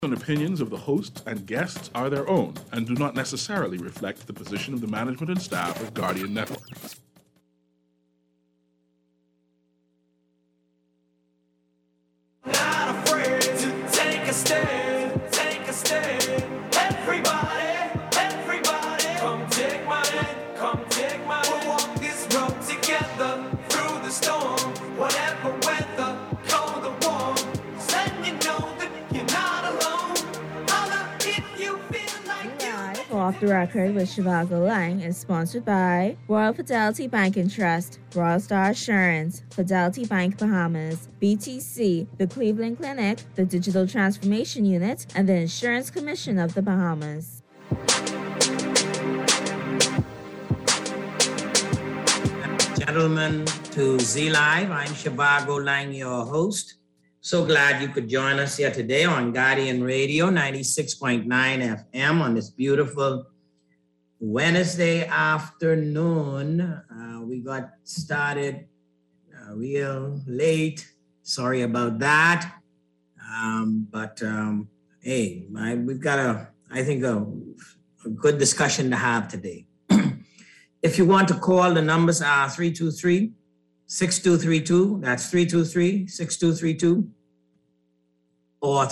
And opinions of the hosts and guests are their own and do not necessarily reflect the position of the management and staff of Guardian Network. Not afraid to take a stand, take a stand. Everybody, come take my hand, come take my hand. We'll walk this road together through the storm, whatever weather, cold or warm. Letting you know that you're not alone. Holla if you feel like you. Off the Record with Shivago Lang is sponsored by Royal Fidelity Bank and Trust, Royal Star Assurance, Fidelity Bank Bahamas, BTC, the Cleveland Clinic, the Digital Transformation Unit, and the Insurance Commission of the Bahamas. Gentlemen, to Z Live, I'm Shivago Lang, your host. So glad you could join us here today on Guardian Radio 96.9 FM on this beautiful Wednesday afternoon. We got started real late. Sorry about that. Hey, we've got I think a good discussion to have today. If you want to call, the numbers are 323-6232. That's 323-6232. Or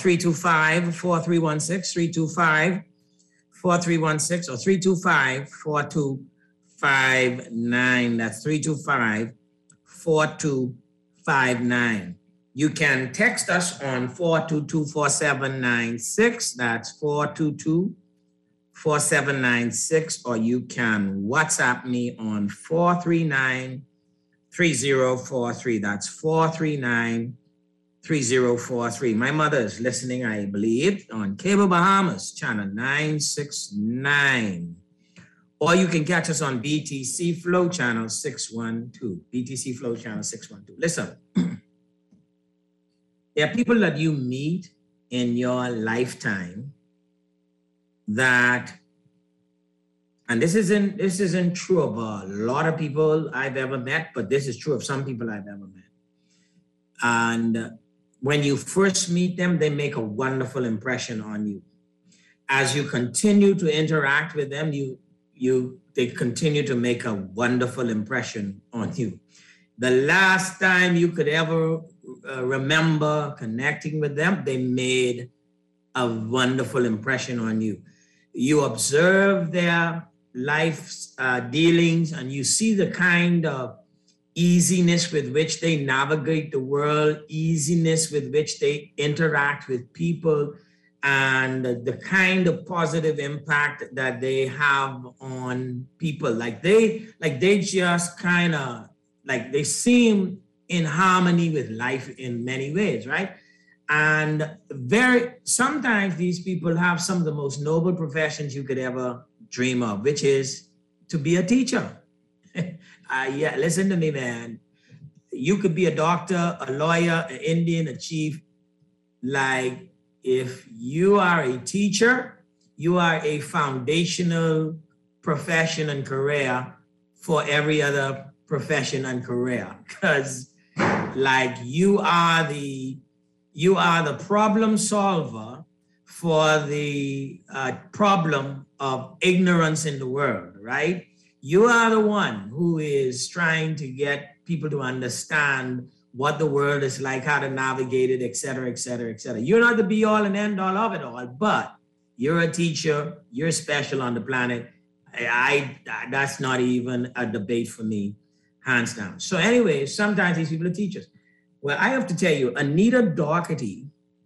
325-4316, 325-4316, or 325-4259. That's 325-4259. You can text us on 422-4796. That's 422-4796. Or you can WhatsApp me on 439-3043. That's 439-3043. My mother is listening, I believe, on Cable Bahamas, channel 969. Or you can catch us on BTC Flow channel 612. BTC Flow channel 612. Listen, there are people that you meet in your lifetime that, and this isn't true of a lot of people I've ever met, but this is true of some people I've ever met. And when you first meet them, they make a wonderful impression on you. As you continue to interact with them, they continue to make a wonderful impression on you. The last time you could ever remember connecting with them, they made a wonderful impression on you. You observe their life dealings and you see the kind of easiness with which they navigate the world, easiness with which they interact with people, and the kind of positive impact that they have on people. They just kind of, they seem in harmony with life in many ways, right? And sometimes these people have some of the most noble professions you could ever dream of, which is to be a teacher. Yeah, listen to me, man. You could be a doctor, a lawyer, an Indian, a chief. If you are a teacher, you are a foundational profession and career for every other profession and career. Because you are the problem solver for the problem of ignorance in the world, right? You are the one who is trying to get people to understand what the world is like, how to navigate it, et cetera, et cetera, et cetera. You're not the be all and end all of it all, but you're a teacher, you're special on the planet. That's not even a debate for me, hands down. So anyway, sometimes these people are teachers. Well, I have to tell you, Anita Doherty,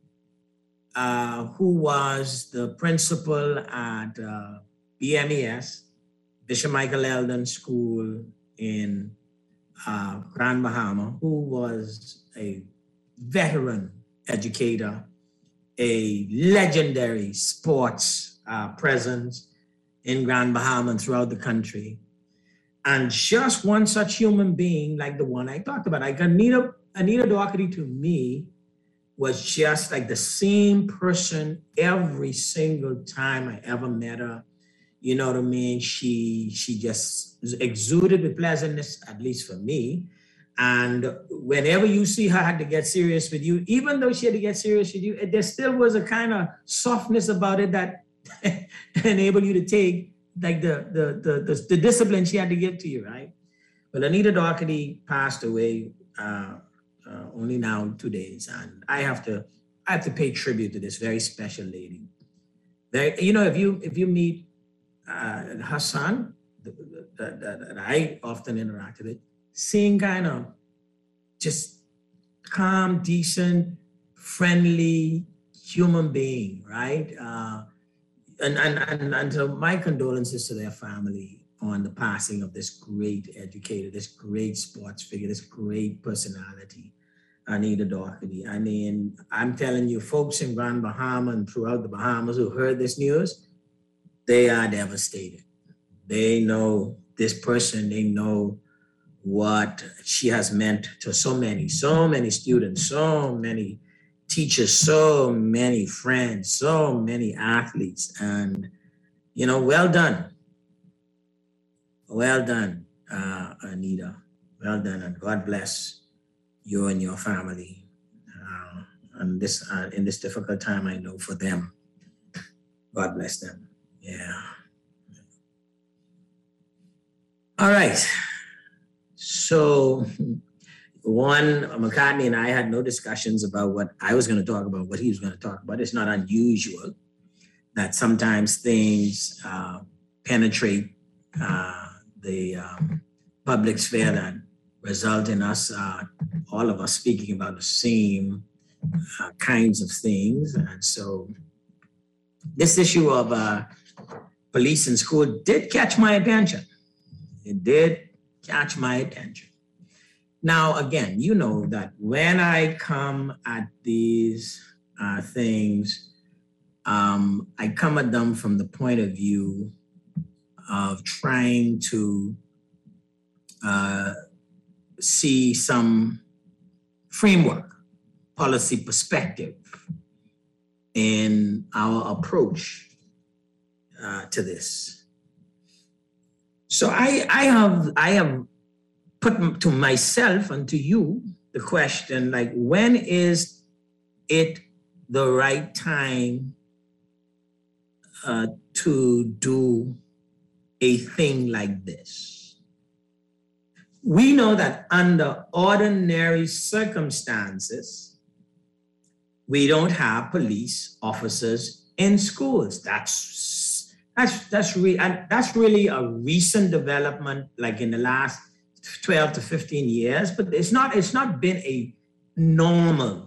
who was the principal at BMES, Bishop Michael Eldon School in Grand Bahama, who was a veteran educator, a legendary sports presence in Grand Bahama and throughout the country. And just one such human being like the one I talked about. Anita Doherty to me was just like the same person every single time I ever met her. You know what I mean? She just exuded with pleasantness, at least for me. And whenever you see her had to get serious with you, even though she had to get serious with you, there still was a kind of softness about it that enabled you to take like the discipline she had to give to you, right? Well, Anita Doherty passed away only now 2 days, and I have to pay tribute to this very special lady. You know, if you meet her son, that I often interacted with, seeing kind of just calm, decent, friendly human being, right? And so my condolences to their family on the passing of this great educator, this great sports figure, this great personality, Anita Doherty. I mean, I'm telling you, folks in Grand Bahama and throughout the Bahamas who heard this news, they are devastated. They know this person, they know what she has meant to so many students, so many teachers, so many friends, so many athletes. And, you know, well done. Well done, Anita. Well done, and God bless you and your family. And this in this difficult time, I know for them. God bless them. Yeah. All right. So McCartney and I had no discussions about what I was going to talk about, what he was going to talk about. It's not unusual that sometimes things penetrate the public sphere that result in us, all of us speaking about the same kinds of things. And so this issue of police in school did catch my attention. It did catch my attention. Now, again, you know that when I come at these things, I come at them from the point of view of trying to see some framework, policy perspective in our approach to this. So I have put to myself and to you the question, like, when is it the right time to do a thing like this? We know that under ordinary circumstances, we don't have police officers in schools. That's really a recent development, like in the last 12 to 15 years, but it's not been a normal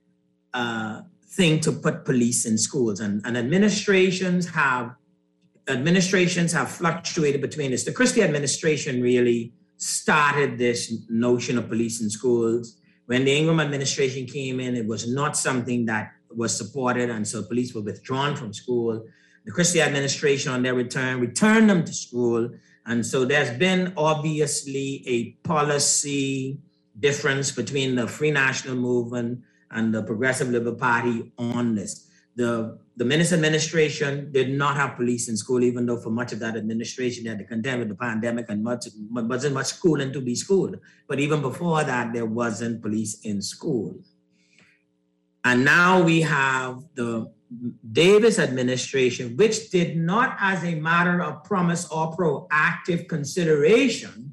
thing to put police in schools, and administrations have fluctuated between this. The Christie administration really started this notion of police in schools. When the Ingram administration came in, it was not something that was supported, and so police were withdrawn from school. The Christie administration, on their return, returned them to school. And so there's been obviously a policy difference between the Free National Movement and the Progressive Liberal Party on this. The Minnis administration did not have police in school, even though for much of that administration they had to contend with the pandemic and wasn't much schooling to be schooled. But even before that, there wasn't police in school. And now we have the Davis administration, which did not, as a matter of promise or proactive consideration,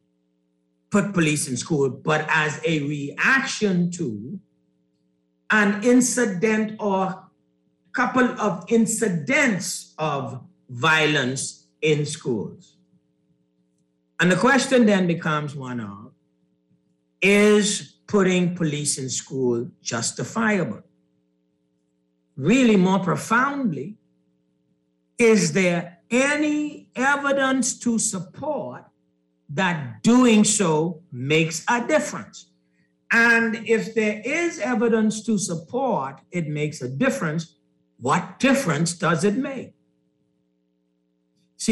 put police in school, but as a reaction to an incident or couple of incidents of violence in schools. And the question then becomes one of, is putting police in school justifiable? Really, more profoundly, is there any evidence to support that doing so makes a difference? And if there is evidence to support it makes a difference, what difference does it make? See,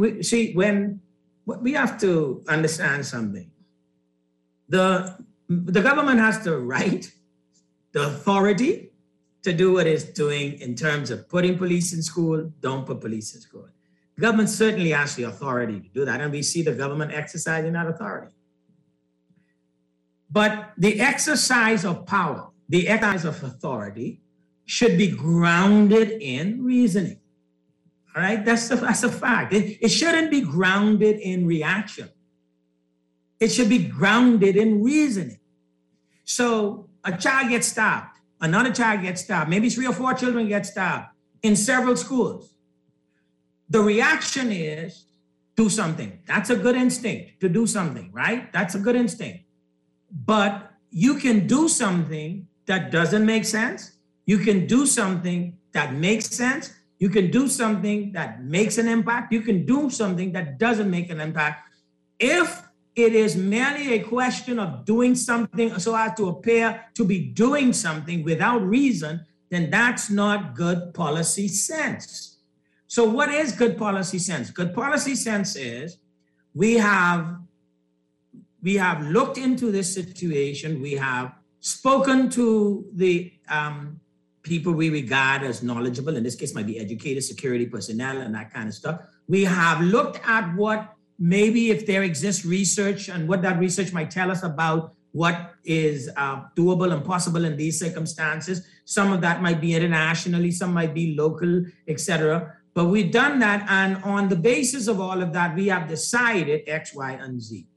we have to understand something. The government has the right, the authority to do what it's doing in terms of putting police in school, don't put police in school. The government certainly has the authority to do that, and we see the government exercising that authority. But the exercise of power, the exercise of authority should be grounded in reasoning. All right, that's a fact. It shouldn't be grounded in reaction. It should be grounded in reasoning. So a child gets stopped, another child gets stopped, maybe 3 or 4 children get stopped in several schools. The reaction is do something. That's a good instinct to do something, right? That's a good instinct. But you can do something that doesn't make sense. You can do something that makes sense. You can do something that makes an impact. You can do something that doesn't make an impact. If it is merely a question of doing something so as to appear to be doing something without reason, then that's not good policy sense. So what is good policy sense? Good policy sense is we have looked into this situation. We have spoken to the people we regard as knowledgeable. In this case, might be educators, security personnel, and that kind of stuff. We have looked at what maybe if there exists research and what that research might tell us about what is doable and possible in these circumstances. Some of that might be internationally, some might be local, etc. But we've done that, and on the basis of all of that, we have decided X, Y, and Z.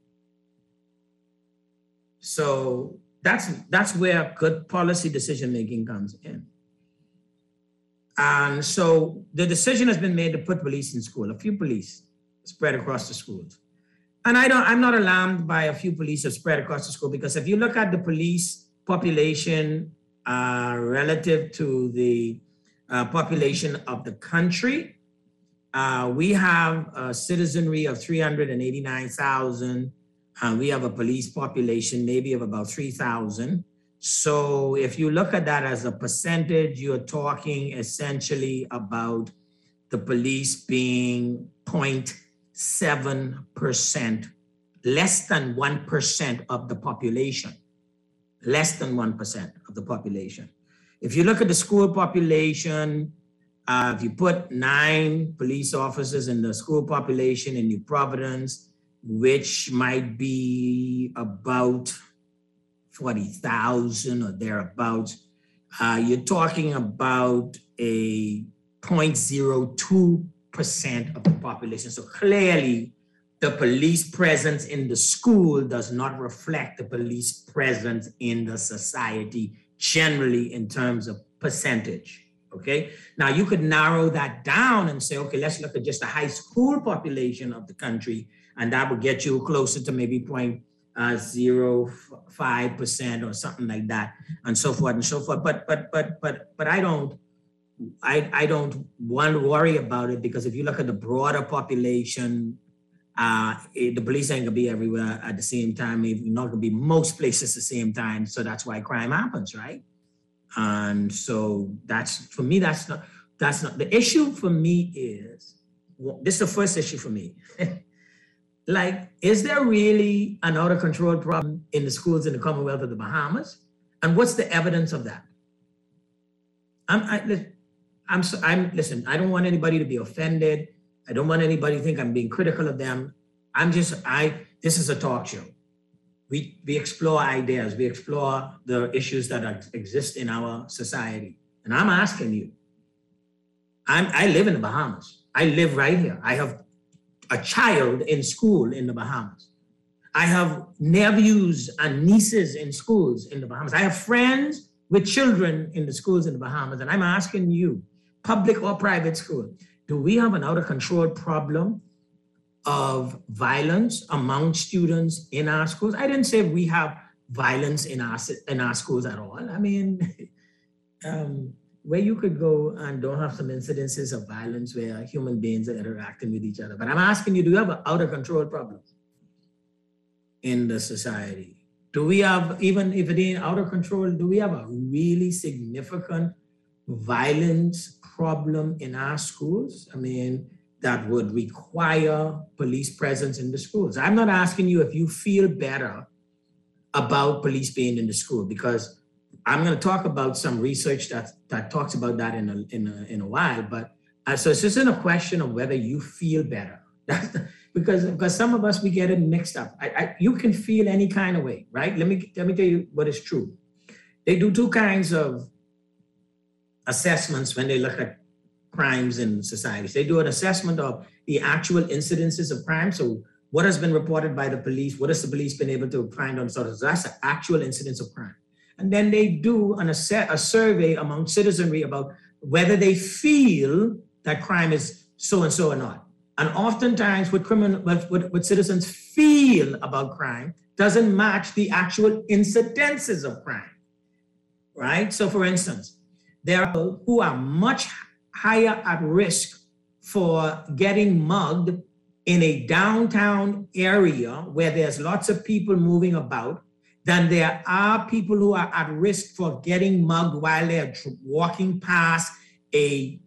So that's where good policy decision-making comes in. And so the decision has been made to put police in school, a few police spread across the schools. And I'm not alarmed by a few police are spread across the school, because if you look at the police population relative to the population of the country, we have a citizenry of 389,000. We have a police population maybe of about 3,000. So if you look at that as a percentage, you're talking essentially about the police being 0.7%, less than 1% of the population, less than 1% of the population. If you look at the school population, if you put 9 police officers in the school population in New Providence, which might be about 40,000 or thereabouts, you're talking about a 0.02% of the population. So clearly, the police presence in the school does not reflect the police presence in the society generally in terms of percentage. Okay. Now you could narrow that down and say, okay, let's look at just the high school population of the country, and that would get you closer to maybe 0.05% or something like that, and so forth and so forth. But I don't want to worry about it, because if you look at the broader population, the police ain't gonna be everywhere at the same time. You're not gonna be most places at the same time. So that's why crime happens, right? And so that's not the issue for me. Is this is the first issue for me? Like, is there really an out of control problem in the schools in the Commonwealth of the Bahamas? And what's the evidence of that? Listen, I don't want anybody to be offended. I don't want anybody to think I'm being critical of them. This is a talk show. We explore ideas. We explore the issues that exist in our society. And I'm asking you, I live in the Bahamas. I live right here. I have a child in school in the Bahamas. I have nephews and nieces in schools in the Bahamas. I have friends with children in the schools in the Bahamas. And I'm asking you, public or private school, do we have an out of control problem of violence among students in our schools? I didn't say we have violence in our schools at all. I mean, where you could go and don't have some incidences of violence where human beings are interacting with each other. But I'm asking you, do you have an out of control problem in the society? Do we have, even if it ain't out of control, do we have a really significant violence problem in our schools? I mean, that would require police presence in the schools. I'm not asking you if you feel better about police being in the school, because I'm going to talk about some research that talks about that in a while. But so it's just in a question of whether you feel better. because some of us, we get it mixed up. You can feel any kind of way, right? Let me tell you what is true. They do two kinds of assessments when they look at crimes in societies. They do an assessment of the actual incidences of crime. So what has been reported by the police? What has the police been able to find on sort of, that's the actual incidence of crime. And then they do a survey among citizenry about whether they feel that crime is so and so or not. And oftentimes what citizens feel about crime doesn't match the actual incidences of crime, right? So for instance, there are people who are much higher at risk for getting mugged in a downtown area where there's lots of people moving about than there are people who are at risk for getting mugged while they're walking past a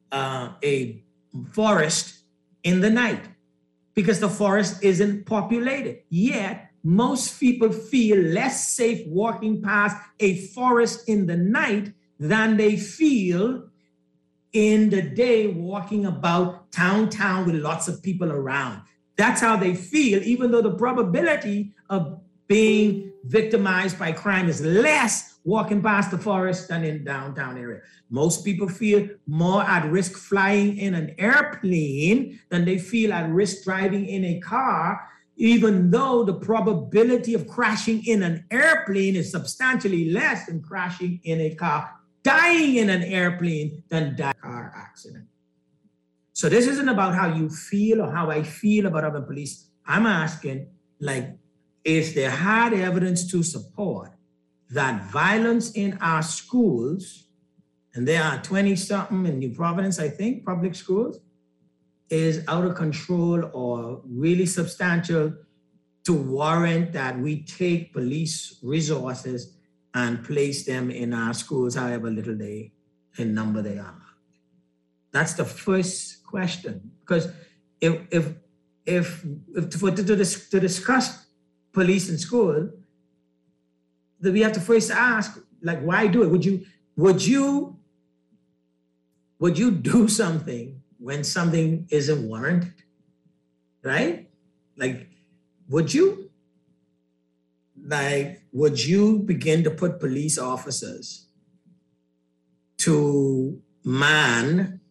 forest in the night, because the forest isn't populated. Yet most people feel less safe walking past a forest in the night than they feel in the day walking about town with lots of people around. That's how they feel, even though the probability of being victimized by crime is less walking past the forest than in downtown area. Most people feel more at risk flying in an airplane than they feel at risk driving in a car, even though the probability of crashing in an airplane is substantially less than crashing in a car, dying in an airplane than dying in a car accident. So this isn't about how you feel or how I feel about other police. I'm asking, like, is there hard evidence to support that violence in our schools, and there are 20-something in New Providence, I think, public schools, is out of control or really substantial to warrant that we take police resources and place them in our schools, however little in number they are? That's the first question. Because if to discuss police in school, that we have to first ask, like, why do it? Would you do something when something isn't warranted, right? Like, would you? Like, would you begin to put police officers to man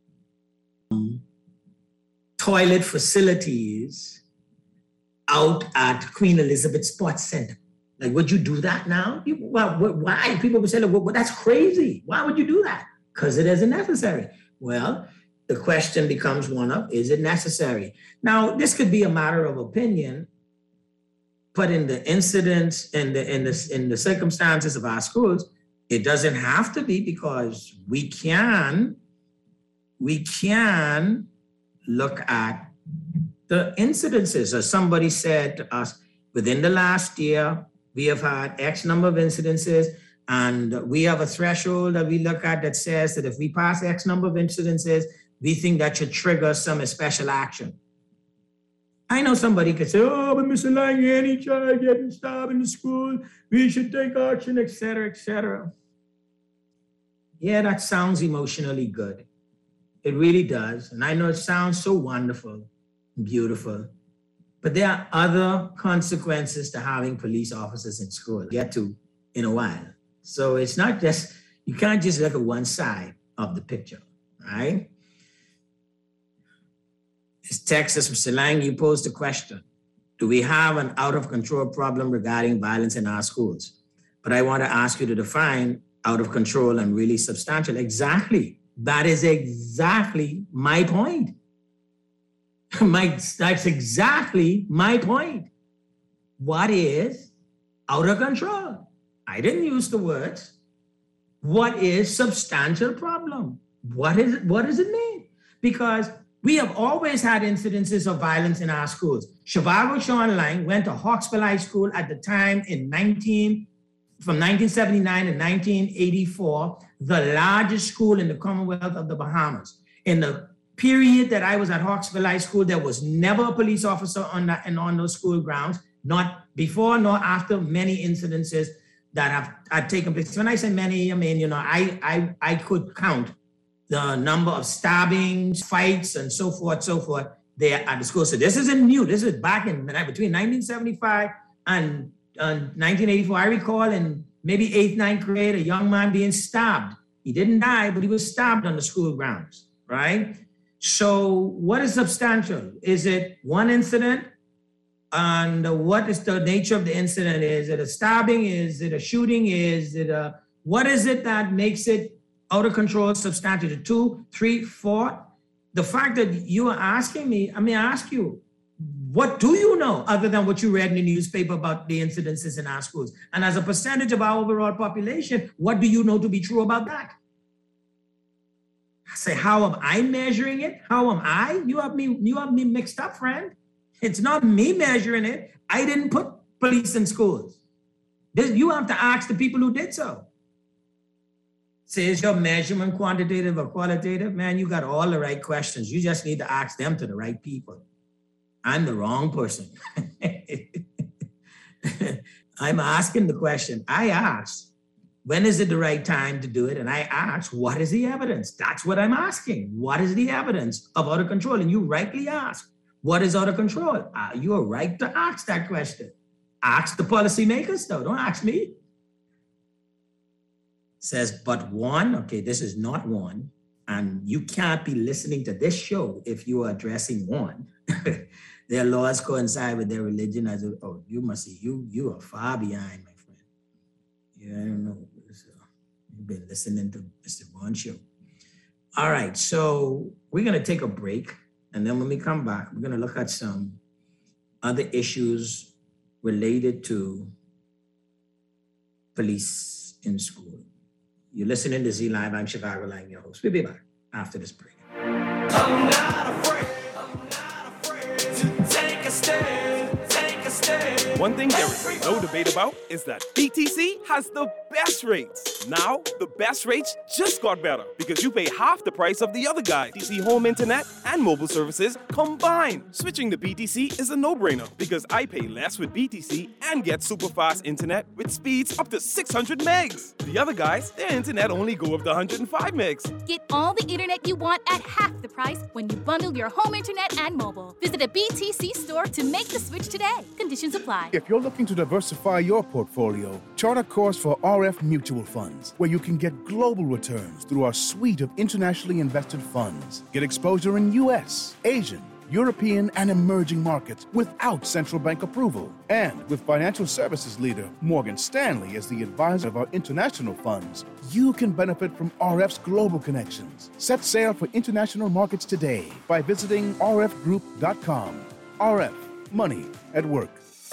toilet facilities out at Queen Elizabeth Sports Center? Like, would you do that now? Why? People would say, look, well, that's crazy. Why would you do that? Because it isn't necessary. Well, the question becomes one of, is it necessary? Now, this could be a matter of opinion, but in the incidents, in the circumstances of our schools, it doesn't have to be, because we can look at the incidences. As somebody said to us, within the last year, we have had X number of incidences, and we have a threshold that we look at that says that if we pass X number of incidences, we think that should trigger some special action. I know somebody could say, oh, but Mr. Lang, any child getting stabbed in the school, we should take action, et cetera, et cetera. Yeah, that sounds emotionally good. It really does. And I know it sounds so wonderful, beautiful. But there are other consequences to having police officers in school. Get to in a while. So it's not just, you can't just look at one side of the picture, right? It's Texas from Silang. You posed a question. Do we have an out of control problem regarding violence in our schools? But I want to ask you to define out of control and really substantial. Exactly. That is exactly my point. That's exactly my point. What is out of control? I didn't use the words. What is substantial problem? What does it mean? Because we have always had incidences of violence in our schools. Shivago Sean Lang went to Hawksville High School at the time from 1979 to 1984, the largest school in the Commonwealth of the Bahamas. In the period that I was at Hawksville High School, there was never a police officer on those school grounds, not before nor after many incidences that had taken place. When I say many, I mean, I could count the number of stabbings, fights, and so forth, there at the school. So this isn't new. This is back in between 1975 and 1984. I recall in maybe 8th, 9th grade, a young man being stabbed. He didn't die, but he was stabbed on the school grounds, right? So what is substantial? Is it one incident? And what is the nature of the incident? Is it a stabbing? Is it a shooting? What is it that makes it out of control, substantial? 2, 3, 4? The fact that you are asking me, I mean, I ask you, what do you know other than what you read in the newspaper about the incidences in our schools? And as a percentage of our overall population, what do you know to be true about that? I say, how am I measuring it? How am I? You have me mixed up, friend. It's not me measuring it. I didn't put police in schools. You have to ask the people who did so. Say, is your measurement quantitative or qualitative? Man, you got all the right questions. You just need to ask them to the right people. I'm the wrong person. I'm asking the question. I asked, when is it the right time to do it? And I asked, what is the evidence? That's what I'm asking. What is the evidence of out of control? And you rightly ask, what is out of control? You are right to ask that question. Ask the policymakers, though. Don't ask me. Says, but one, okay, this is not one. And you can't be listening to this show if you are addressing one. Their laws coincide with their religion. You must see, you are far behind, my friend. Yeah, I don't know. You've been listening to Mr. Bond show. All right, so we're gonna take a break. And then when we come back, we're gonna look at some other issues related to police in school. You're listening to Z Live. I'm Chicago Lang, your host. We'll be back after this break. I'm not afraid to take a stand, take a stand. One thing there is no debate about is that BTC has the best rates. Now, the best rates just got better because you pay half the price of the other guy. BTC home internet and mobile services combined. Switching to BTC is a no-brainer because I pay less with BTC and get super fast internet with speeds up to 600 megs. The other guys, their internet only go up to 105 megs. Get all the internet you want at half the price when you bundle your home internet and mobile. Visit a BTC store to make the switch today. Conditions apply. If you're looking to diversify your portfolio, chart a course for RF Mutual Funds, where you can get global returns through our suite of internationally invested funds. Get exposure in U.S., Asian, European, and emerging markets without central bank approval. And with financial services leader Morgan Stanley as the advisor of our international funds, you can benefit from RF's global connections. Set sail for international markets today by visiting rfgroup.com. RF, money at work.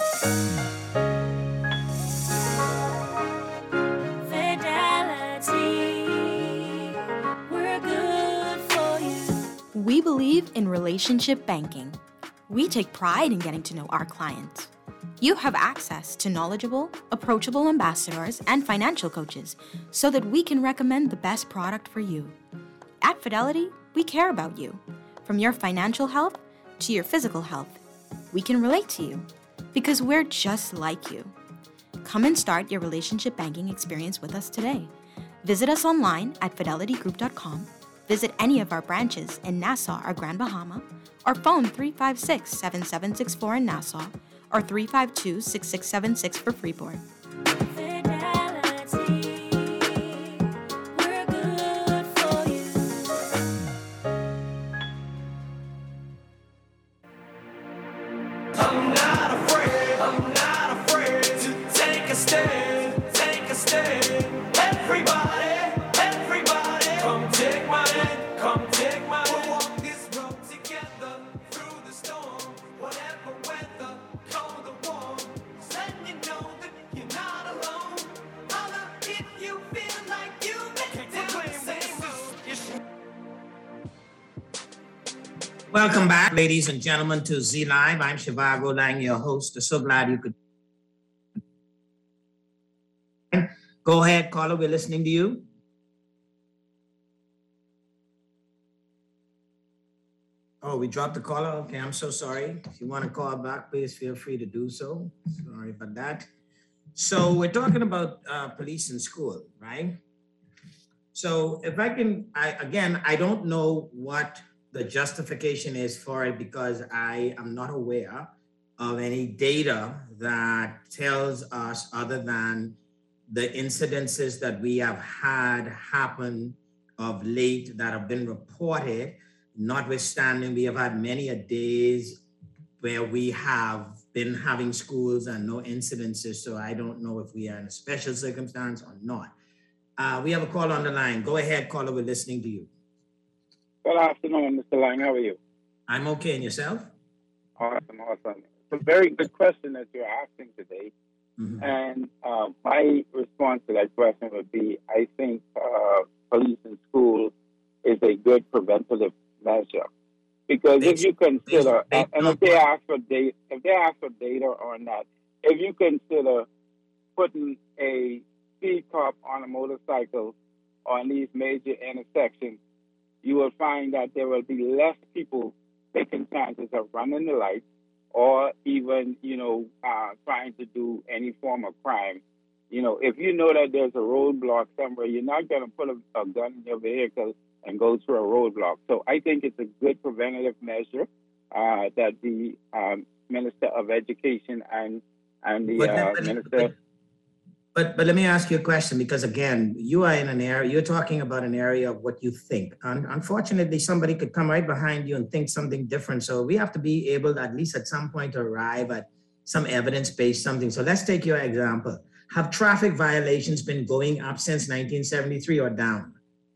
We believe in relationship banking. We take pride in getting to know our clients. You have access to knowledgeable, approachable ambassadors and financial coaches so that we can recommend the best product for you. At Fidelity, we care about you. From your financial health to your physical health, we can relate to you because we're just like you. Come and start your relationship banking experience with us today. Visit us online at fidelitygroup.com. Visit any of our branches in Nassau or Grand Bahama, or phone 356-7764 in Nassau, or 352-6676 for Freeport. I'm not afraid to take a stand, take a stand. Everybody, come take my hand, come take my hand. We'll walk this road together through the storm, whatever weather, cold or warm. Just letting you know that you're not alone. Holler if you feel like you've been down the same road. Welcome back, ladies and gentlemen, to Z Live. I'm Shivago Lang, your host. I'm so glad you could. Go ahead, caller. We're listening to you. Oh, we dropped the caller? Okay, I'm so sorry. If you want to call back, please feel free to do so. Sorry about that. So we're talking about police in school, right? So if I can, I don't know what the justification is for it because I am not aware of any data that tells us other than the incidences that we have had happen of late that have been reported, notwithstanding we have had many a days where we have been having schools and no incidences. So I don't know if we are in a special circumstance or not. We have a call on the line. Go ahead, caller, we're listening to you. Good afternoon, Mr. Lang. How are you? I'm okay, and yourself? Awesome. It's a very good question that you're asking today. Mm-hmm. And my response to that question would be, I think police in schools is a good preventative measure. Because if you consider, and if they ask for data on that, if you consider putting a speed cop on a motorcycle on these major intersections, you will find that there will be less people taking chances of running the lights or even, trying to do any form of crime. If you know that there's a roadblock somewhere, you're not going to put a gun in your vehicle and go through a roadblock. So I think it's a good preventative measure that the Minister of Education and the Minister... But let me ask you a question, because again, you are in an area, you're talking about an area of what you think. And unfortunately, somebody could come right behind you and think something different. So we have to be able to, at least at some point, to arrive at some evidence-based something. So let's take your example. Have traffic violations been going up since 1973 or down?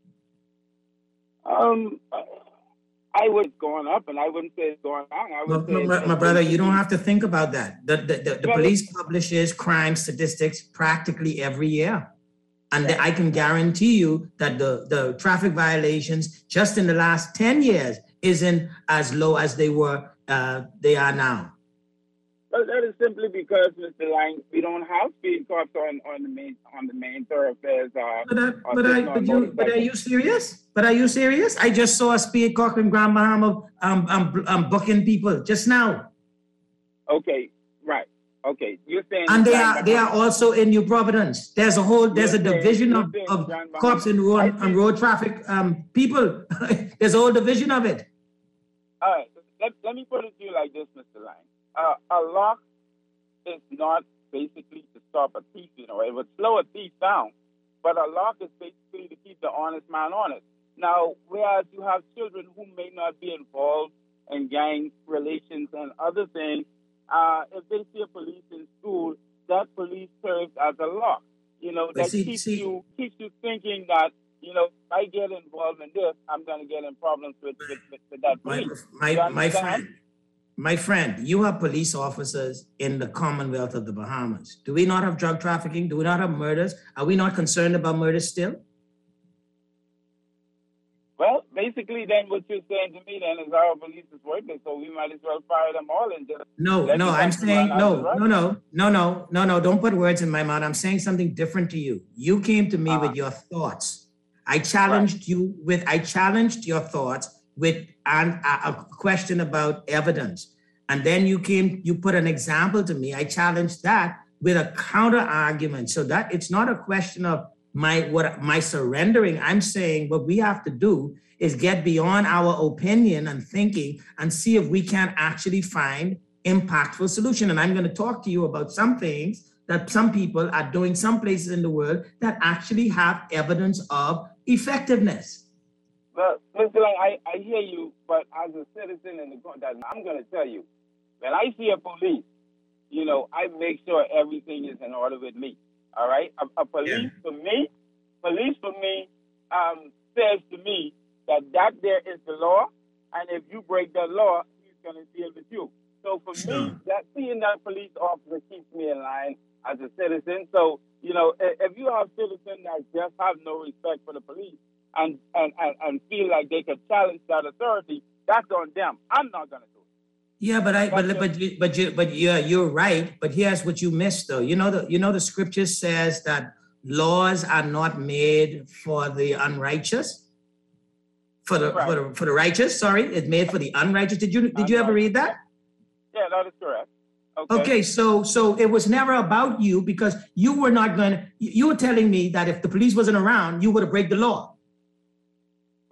I would going up, and I wouldn't say it's going down. I would say my brother, you don't have to think about that. The police publishes crime statistics practically every year. And I can guarantee you that the traffic violations just in the last 10 years isn't as low as they are now. Well, that is simply because, Mr. Lang, we don't have speed cops on the main thoroughfares. But are you serious? I just saw a speed cop in Grand Bahama booking people just now. Okay, right. Okay, you're saying. And they are also in New Providence. There's a division of cops in road traffic people. There's a whole division of it. All right, let me put it to you like this, Mr. Lang. A lock is not basically to stop a thief, it would slow a thief down, but a lock is basically to keep the honest man honest. Now, whereas you have children who may not be involved in gang relations and other things, if they see a police in school, that police serves as a lock. Keeps you thinking that, if I get involved in this, I'm going to get in problems with that police. My friend, you have police officers in the Commonwealth of the Bahamas. Do we not have drug trafficking? Do we not have murders? Are we not concerned about murders still? Well, basically, then what you're saying to me then is our police is working, so we might as well fire them all and just... No, I'm saying, no, don't put words in my mouth. I'm saying something different to you. You came to me with your thoughts. I challenged your thoughts with a question about evidence. And then you put an example to me. I challenged that with a counter argument, so that it's not a question of my surrendering. I'm saying what we have to do is get beyond our opinion and thinking and see if we can actually find impactful solution. And I'm going to talk to you about some things that some people are doing some places in the world that actually have evidence of effectiveness. Well, Mr. Lang, I hear you, but as a citizen in the country, I'm going to tell you, when I see a police, I make sure everything is in order with me. All right? A police for me says to me that there is the law, and if you break that law, he's going to deal with you. So for me, that seeing that police officer keeps me in line as a citizen. So, if you have citizens that just have no respect for the police, and feel like they could challenge that authority, that's on them. I'm not going to do it. Yeah, but you're right. But here's what you missed, though. The scripture says that laws are not made for the unrighteous, for the righteous. Sorry, it's made for the unrighteous. Did you ever read that? Yeah, that is correct. Okay, so it was never about you, because you were not going to. You were telling me that if the police wasn't around, you would have break the law.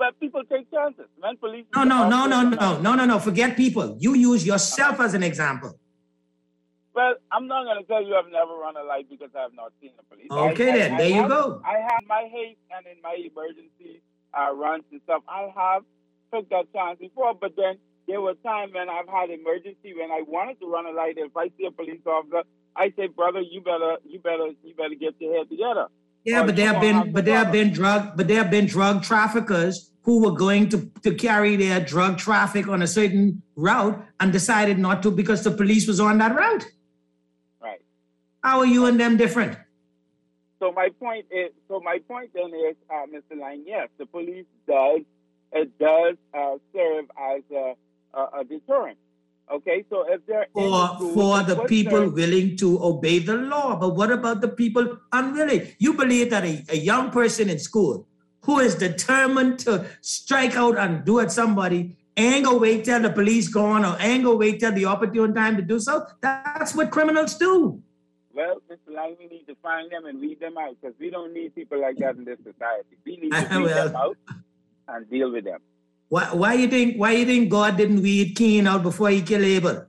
but people take chances. When police No. Forget people. You use yourself as an example. Well, I'm not going to tell you I've never run a light because I have not seen the police. Okay, there you go. I have my haste and in my emergency runs and stuff. I have took that chance before, but then there were times when I've had emergency when I wanted to run a light. If I see a police officer, I say, brother, you better get your head together. Yeah, but there have been drug traffickers who were going to carry their drug traffic on a certain route and decided not to because the police was on that route. Right. How are you and them different? So my point then is, Mr. Lang, yes, the police does serve as a deterrent. Okay, so if they're for the people willing to obey the law, but what about the people unwilling? You believe that a young person in school who is determined to strike out and do at somebody ain't gonna wait till the police gone or ain't gonna wait till the opportune time to do so? That's what criminals do. Well, Mr. Lang, we need to find them and weed them out because we don't need people like that in this society. We need to weed them out and deal with them. Why you think God didn't weed Cain out before he killed Abel?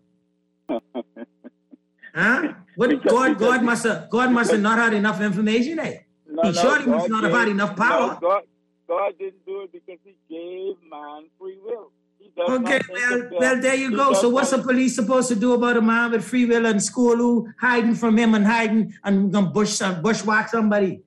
Huh? What God must have not had enough information, eh? He surely must not have had enough power. No, God didn't do it because he gave man free will. Okay, well, there you go. So what's the police supposed to do about a man with free will in school who hiding from him and gonna bushwhack somebody?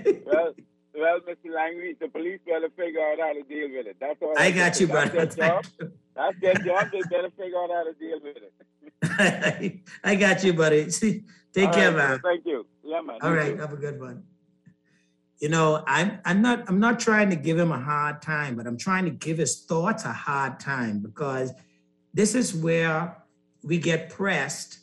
Well, Mr. Langley, the police better figure out how to deal with it. That's all. I got you, brother. That's their job. They better figure out how to deal with it. I got you, buddy. See, take care, man. Thank you. Yeah, man. All right, have a good one. You know, I'm not trying to give him a hard time, but I'm trying to give his thoughts a hard time because this is where we get pressed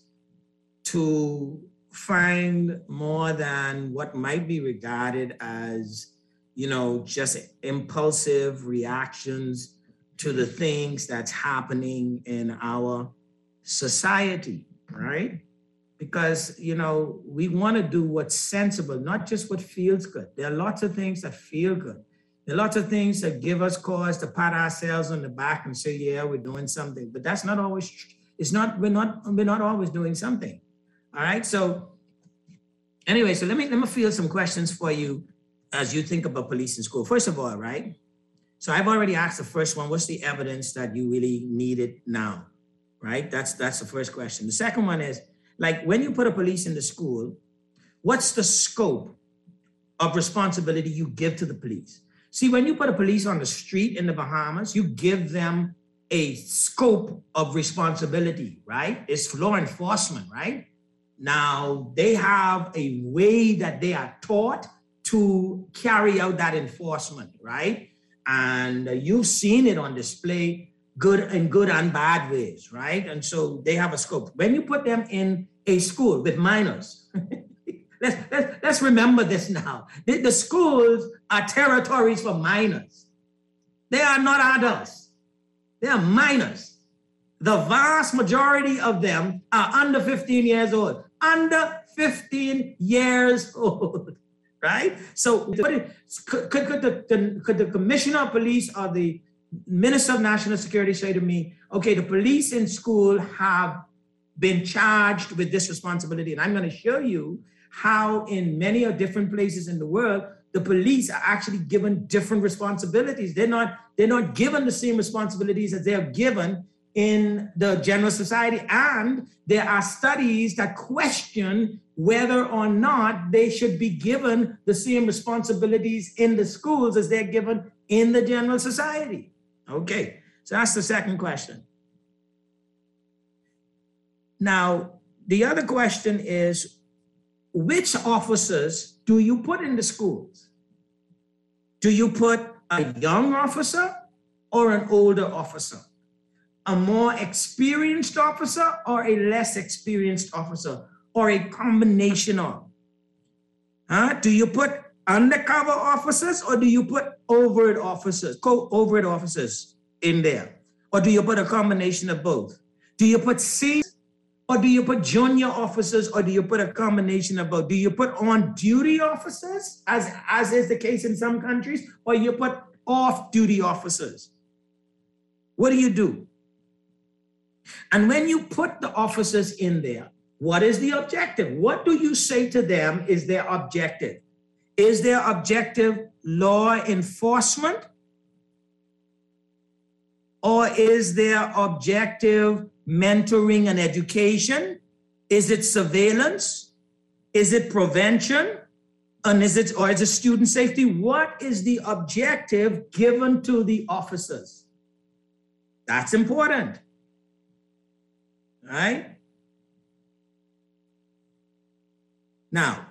to find more than what might be regarded as, you know, just impulsive reactions to the things that's happening in our society, right? Because, you know, we want to do what's sensible, not just what feels good. There are lots of things that feel good. There are lots of things that give us cause to pat ourselves on the back and say, yeah, we're doing something. But that's not always, we're not always doing something. All right. So anyway, so let me field some questions for you as you think about police in school. First of all, right? So I've already asked the first one, what's the evidence that you really need it now? Right? That's the first question. The second one is, like, when you put a police in the school, what's the scope of responsibility you give to the police? See, when you put a police on the street in the Bahamas, you give them a scope of responsibility, right? It's law enforcement, right? Now, they have a way that they are taught to carry out that enforcement, right? And you've seen it on display, good and bad ways, right? And so they have a scope. When you put them in a school with minors, let's remember this now. The schools are territories for minors. They are not adults. They are minors. The vast majority of them are under 15 years old. Under 15 years old, right? So could the commissioner of police or the Minister of National Security say to me, okay, the police in school have been charged with this responsibility. And I'm going to show you how in many different places in the world, the police are actually given different responsibilities. They're not given the same responsibilities as they're given in the general society. And there are studies that question whether or not they should be given the same responsibilities in the schools as they're given in the general society. Okay, so that's the second question. Now, the other question is, which officers do you put in the schools? Do you put a young officer or an older officer? A more experienced officer or a less experienced officer, or a combination of? Do you put undercover officers or do you put overt officers in there? Or do you put a combination of both? Do you put senior or do you put junior officers or do you put a combination of both? Do you put on-duty officers, as is the case in some countries, or you put off-duty officers. What do? And when you put the officers in there, what is the objective? What do you say to them is their objective? Is their objective law enforcement? Or is their objective mentoring and education? Is it surveillance? Is it prevention? And is it student safety? What is the objective given to the officers? That's important, right? Now,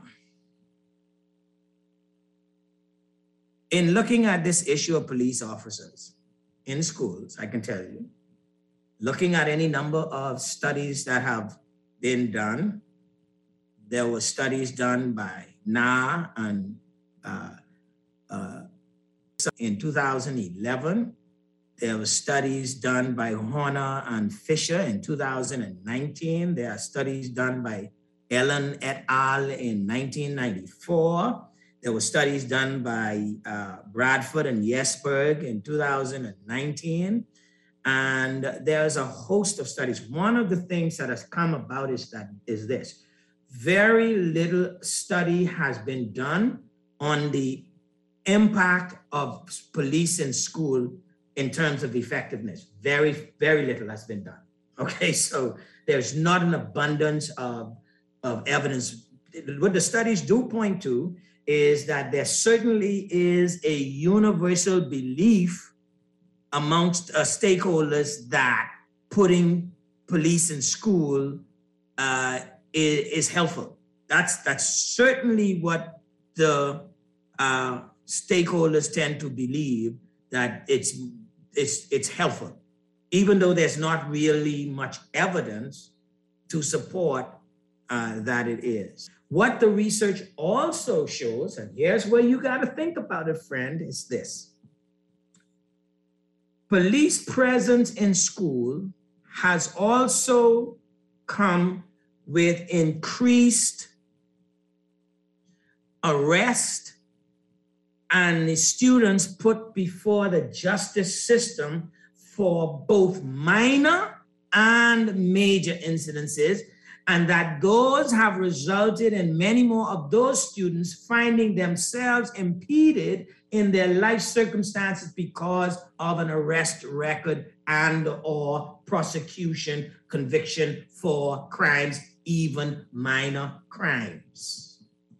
in looking at this issue of police officers in schools, I can tell you, looking at any number of studies that have been done, there were studies done by NAR and in 2011. There were studies done by Horner and Fisher in 2019. There are studies done by Ellen et al. In 1994. There were studies done by Bradford and Jesberg in 2019. And there's a host of studies. One of the things that has come about is this. Very little study has been done on the impact of police in school in terms of effectiveness. Very, very little has been done. Okay, so there's not an abundance of evidence. What the studies do point to is that there certainly is a universal belief amongst stakeholders that putting police in school is helpful. That's certainly what the stakeholders tend to believe, that it's helpful, even though there's not really much evidence to support that it is. What the research also shows, and here's where you got to think about it, friend, is this. Police presence in school has also come with increased arrest and the students put before the justice system for both minor and major incidences, and that those have resulted in many more of those students finding themselves impeded in their life circumstances because of an arrest record and or prosecution, conviction for crimes, even minor crimes.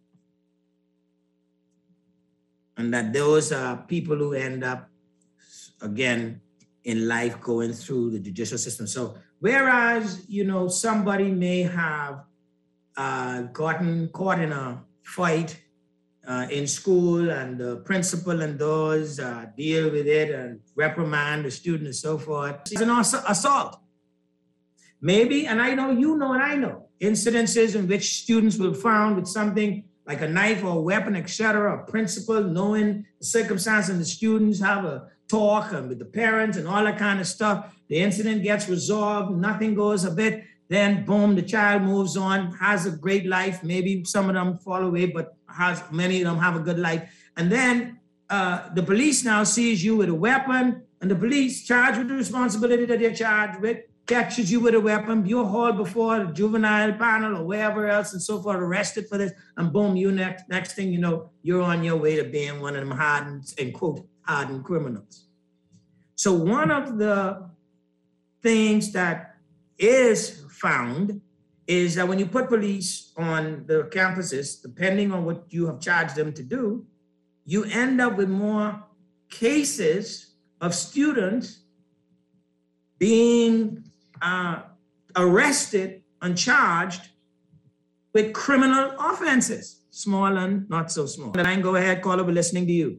And that those are people who end up, again, in life going through the judicial system. So whereas, somebody may have gotten caught in a fight in school and the principal and those deal with it and reprimand the student and so forth, it's an assault. Maybe, and I know you know and I know, incidences in which students were found with something like a knife or a weapon, etc. A principal knowing the circumstance and the students have a talk with the parents and all that kind of stuff. The incident gets resolved, nothing goes a bit, then boom, the child moves on, has a great life. Maybe some of them fall away, but many of them have a good life. And then the police now sees you with a weapon, and the police, charged with the responsibility that they're charged with, catches you with a weapon, you're hauled before the juvenile panel or wherever else and so forth, arrested for this, and boom, you next thing you know, you're on your way to being one of them hardened, in quote, hardened criminals. So one of the things that is found is that when you put police on the campuses, depending on what you have charged them to do, you end up with more cases of students being arrested and charged with criminal offenses, small and not so small. Line, go ahead, caller, we're listening to you.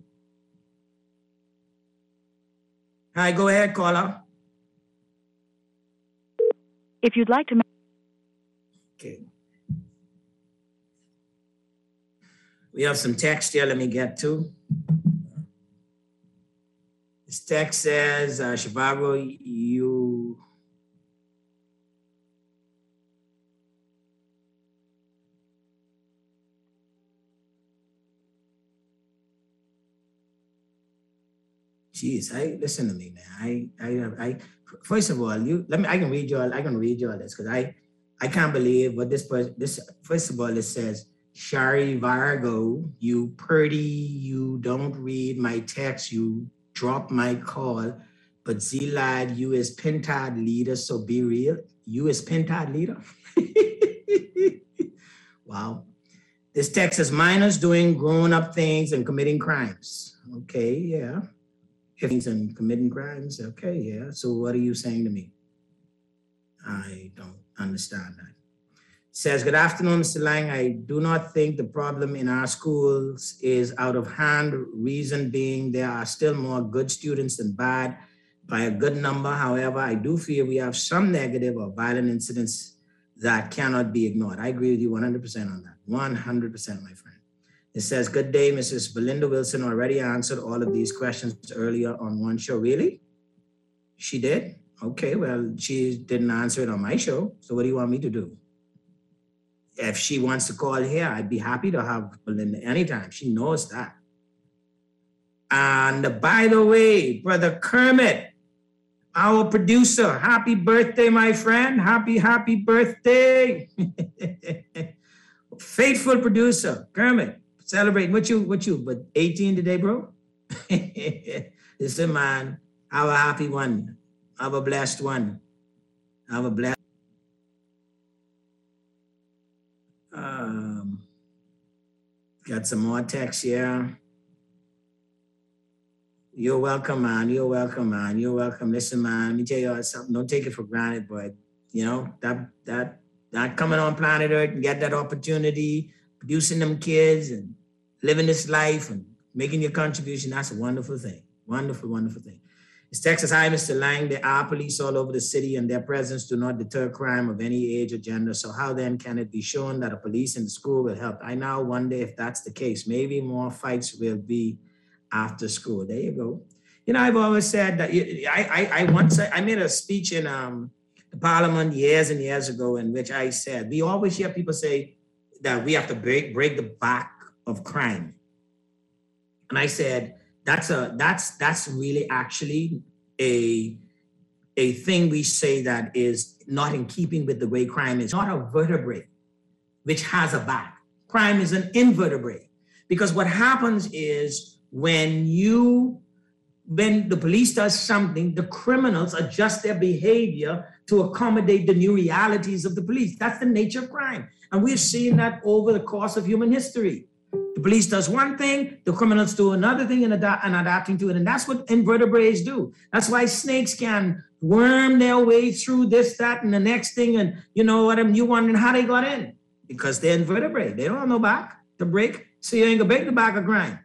Hi, go ahead, caller. If you'd like to... Okay. We have some text here, let me get to. This text says, Shivago, you... Jeez, listen to me, man. I first of all, I can read you all this because I can't believe what this first of all, it says, Shari Vargo, you pretty, you don't read my text, you drop my call, but Z-Lad, you is Pentad leader, so be real. You is Pentad leader? Wow. This text is minors doing grown-up things and committing crimes. Okay, yeah. Things and committing crimes, okay, yeah. So what are you saying to me? I don't understand that. Says, good afternoon, Mr. Lang. I do not think the problem in our schools is out of hand. Reason being, there are still more good students than bad by a good number. However, I do feel we have some negative or violent incidents that cannot be ignored. I agree with you 100% on that. 100%, my friend. It says, good day, Mrs. Belinda Wilson already answered all of these questions earlier on one show. Really? She did? Okay, well, she didn't answer it on my show. So what do you want me to do? If she wants to call here, I'd be happy to have Belinda anytime. She knows that. And by the way, Brother Kermit, our producer, happy birthday, my friend. Happy birthday. Faithful producer, Kermit, celebrating. What you, but 18 today, bro? Listen, man, have a happy one. Have a blessed one. Have a blessed. Got some more text here. You're welcome, man. You're welcome, man. You're welcome. Listen, man, let me tell you something. Don't take it for granted, but you know, that coming on planet Earth and get that opportunity, producing them kids and living this life and making your contribution, that's a wonderful thing. Wonderful, wonderful thing. It's Texas. Hi, Mr. Lang. There are police all over the city and their presence do not deter crime of any age or gender. So how then can it be shown that a police in the school will help? I now wonder if that's the case. Maybe more fights will be after school. There you go. You know, I've always said that I made a speech in the parliament years and years ago in which I said, we always hear people say that we have to break the back of crime. And I said, that's really actually a thing we say that is not in keeping with the way crime is. Not a vertebrae which has a back. Crime is an invertebrate. Because what happens is when the police does something, the criminals adjust their behavior to accommodate the new realities of the police. That's the nature of crime. And we've seen that over the course of human history. The police does one thing, the criminals do another thing and adapting to it. And that's what invertebrates do. That's why snakes can worm their way through this, that, and the next thing. And you know what, you're wondering how they got in. Because they're invertebrate. They don't have no back to break. So you ain't gonna break the back of crime.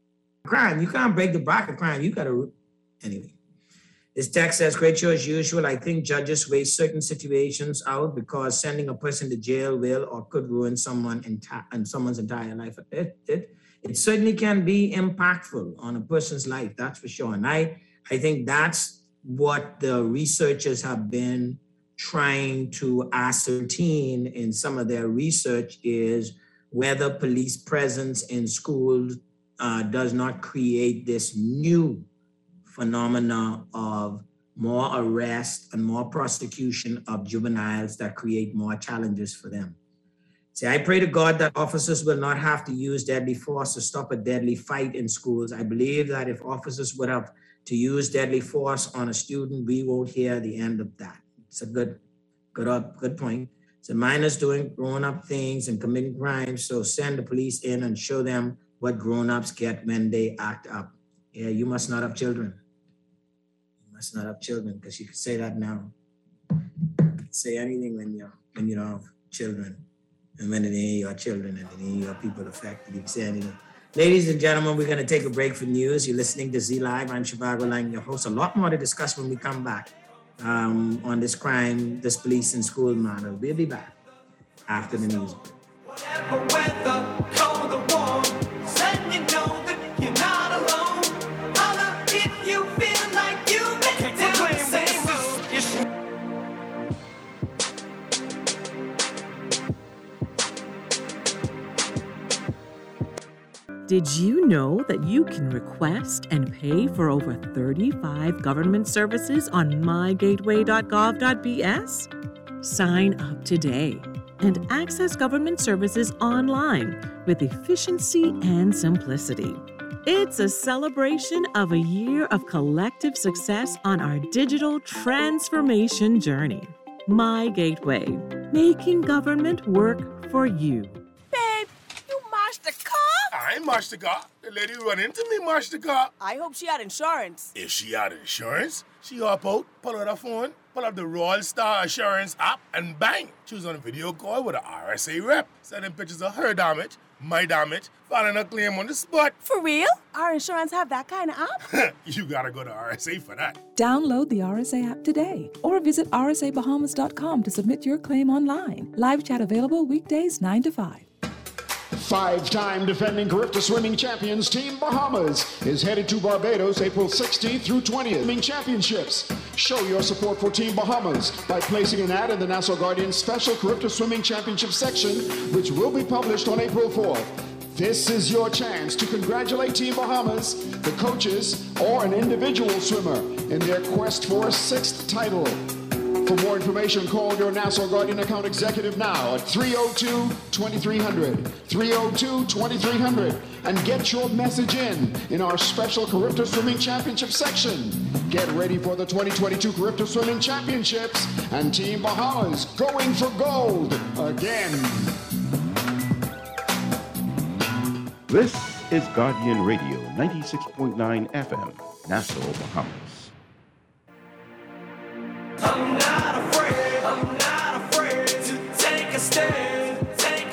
You can't break the back of crime. You gotta, anyway. This text says, great show as usual. I think judges weigh certain situations out because sending a person to jail will or could ruin someone's entire life. It certainly can be impactful on a person's life, that's for sure. And I think that's what the researchers have been trying to ascertain in some of their research is whether police presence in schools does not create this new phenomena of more arrest and more prosecution of juveniles that create more challenges for them. See, I pray to God that officers will not have to use deadly force to stop a deadly fight in schools. I believe that if officers would have to use deadly force on a student, we won't hear the end of that. It's a good point. So minors doing grown-up things and committing crimes, so send the police in and show them what grown-ups get when they act up. Yeah, you must not have children. Must not have children, because you can say that now. You can say anything when you don't have children, and when it ain't your children and it ain't your people affected, you can say anything. Ladies and gentlemen, we're going to take a break for news. You're listening to Z Live. I'm Shivago Lang, your host. A lot more to discuss when we come back on this crime, this police and school matter. We'll be back after the news. Whatever weather, cold or warm, letting you know that you're not alone. Holla if you feel like you've been down the same road. Did you know that you can request and pay for over 35 government services on mygateway.gov.bs? Sign up today and access government services online with efficiency and simplicity. It's a celebration of a year of collective success on our digital transformation journey. My Gateway, making government work for you. Babe, you mashed the car? I ain't mashed the car. The lady who run into me mashed the car. I hope she had insurance. If she had insurance, she hop out, pull out her phone, pull up the Royal Star Assurance app, and bang! She was on a video call with an RSA rep, sending pictures of her damage, my damage, filing a claim on the spot. For real? Our insurance have that kind of app? You gotta go to RSA for that. Download the RSA app today or visit rsabahamas.com to submit your claim online. Live chat available weekdays 9 to 5. Five-time defending Carifta Swimming Champions Team Bahamas is headed to Barbados April 16th through 20th. Swimming Championships. Show your support for Team Bahamas by placing an ad in the Nassau Guardian Special Carifta Swimming Championship section, which will be published on April 4th. This is your chance to congratulate Team Bahamas, the coaches, or an individual swimmer in their quest for a 6th title. For more information, call your Nassau Guardian account executive now at 302-2300, 302-2300, and get your message in our special Carifta Swimming Championship section. Get ready for the 2022 Carifta Swimming Championships and Team Bahamas going for gold again. This is Guardian Radio 96.9 FM, Nassau, Bahamas. I'm not afraid to take a stand,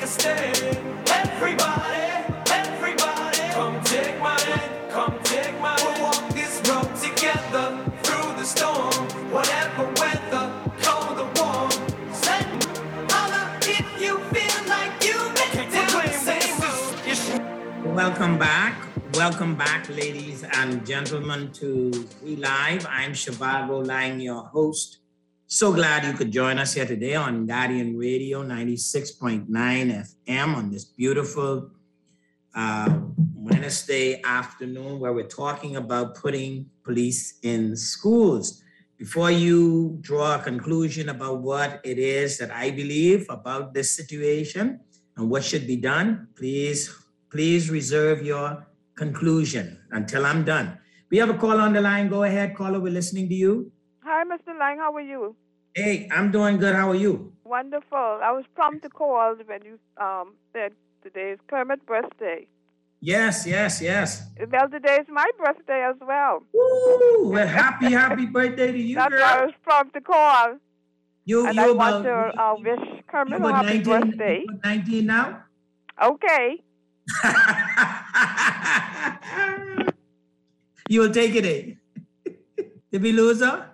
Everybody, come take my hand, We'll walk this road together through the storm, whatever weather, cold or warm. Holla if you feel like you've been down the same. Welcome back, ladies and gentlemen, to We Live. I'm Shivago Lang, your host. So glad you could join us here today on Guardian Radio 96.9 FM on this beautiful Wednesday afternoon where we're talking about putting police in schools. Before you draw a conclusion about what it is that I believe about this situation and what should be done, please reserve your conclusion until I'm done. We have a call on the line. Go ahead, caller. We're listening to you. Hi, Mr. Lang. How are you? Hey, I'm doing good. How are you? Wonderful. I was prompt to call when you said today is Kermit's birthday. Yes. Well, today is my birthday as well. Woo! Well, happy birthday to you, That's girl. why I was prompt to call. I want to wish Kermit a happy birthday. 19 now? Okay. You will take it, eh? Did we lose her?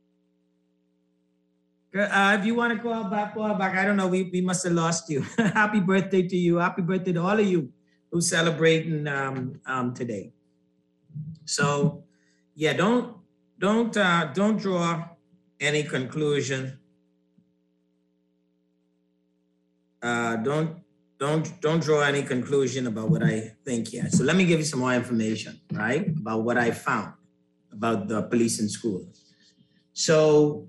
If you want to call back. I don't know. We must have lost you. Happy birthday to you. Happy birthday to all of you who's celebrating today. So, yeah, don't draw any conclusion. Don't draw any conclusion about what I think here. So let me give you some more information, right, about what I found about the police in schools. So,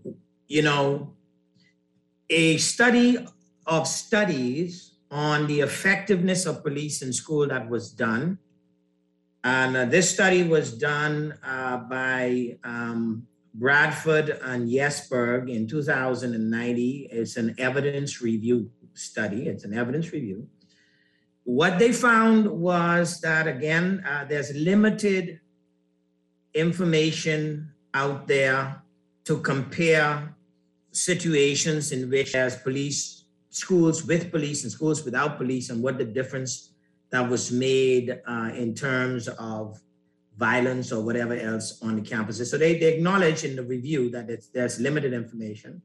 a study of studies on the effectiveness of police in school that was done. And this study was done by Bradford and Jesberg in 2090. It's an evidence review study. It's an evidence review. What they found was that, again, there's limited information out there to compare situations in which there's police, schools with police and schools without police, and what the difference that was made in terms of violence or whatever else on the campuses. So they acknowledge in the review that there's limited information.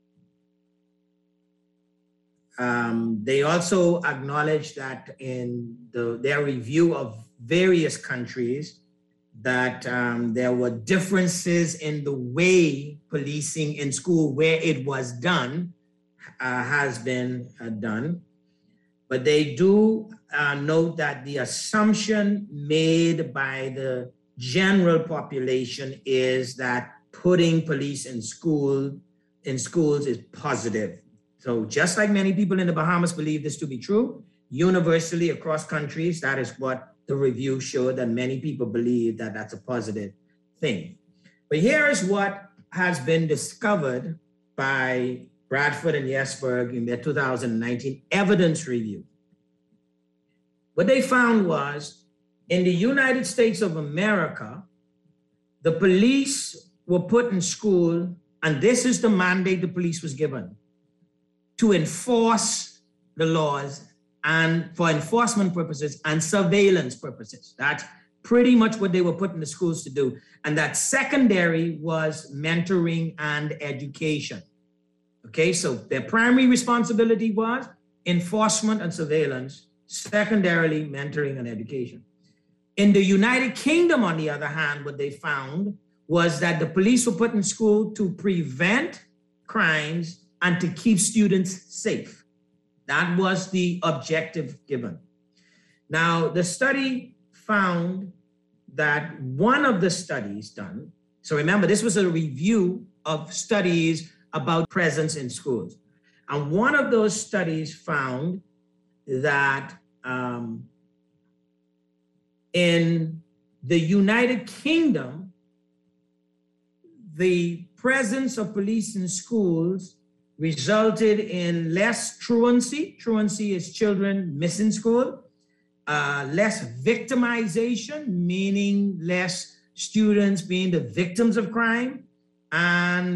They also acknowledge that in their review of various countries, that there were differences in the way policing in school where it was done has been done. But they do note that the assumption made by the general population is that putting police in schools is positive. So just like many people in the Bahamas believe this to be true, universally across countries, that is what the review showed, that many people believe that that's a positive thing. But here is what has been discovered by Bradford and Jesberg in their 2019 evidence review. What they found was, in the United States of America, the police were put in school, and this is the mandate the police was given, to enforce the laws and for enforcement purposes and surveillance purposes. That's pretty much what they were put in the schools to do. And that secondary was mentoring and education. Okay, so their primary responsibility was enforcement and surveillance, secondarily mentoring and education. In the United Kingdom, on the other hand, what they found was that the police were put in school to prevent crimes and to keep students safe. That was the objective given. Now, the study found that one of the studies done, so remember, this was a review of studies about presence in schools. And one of those studies found that in the United Kingdom, the presence of police in schools resulted in less truancy. Truancy is children missing school. Less victimization, meaning less students being the victims of crime, and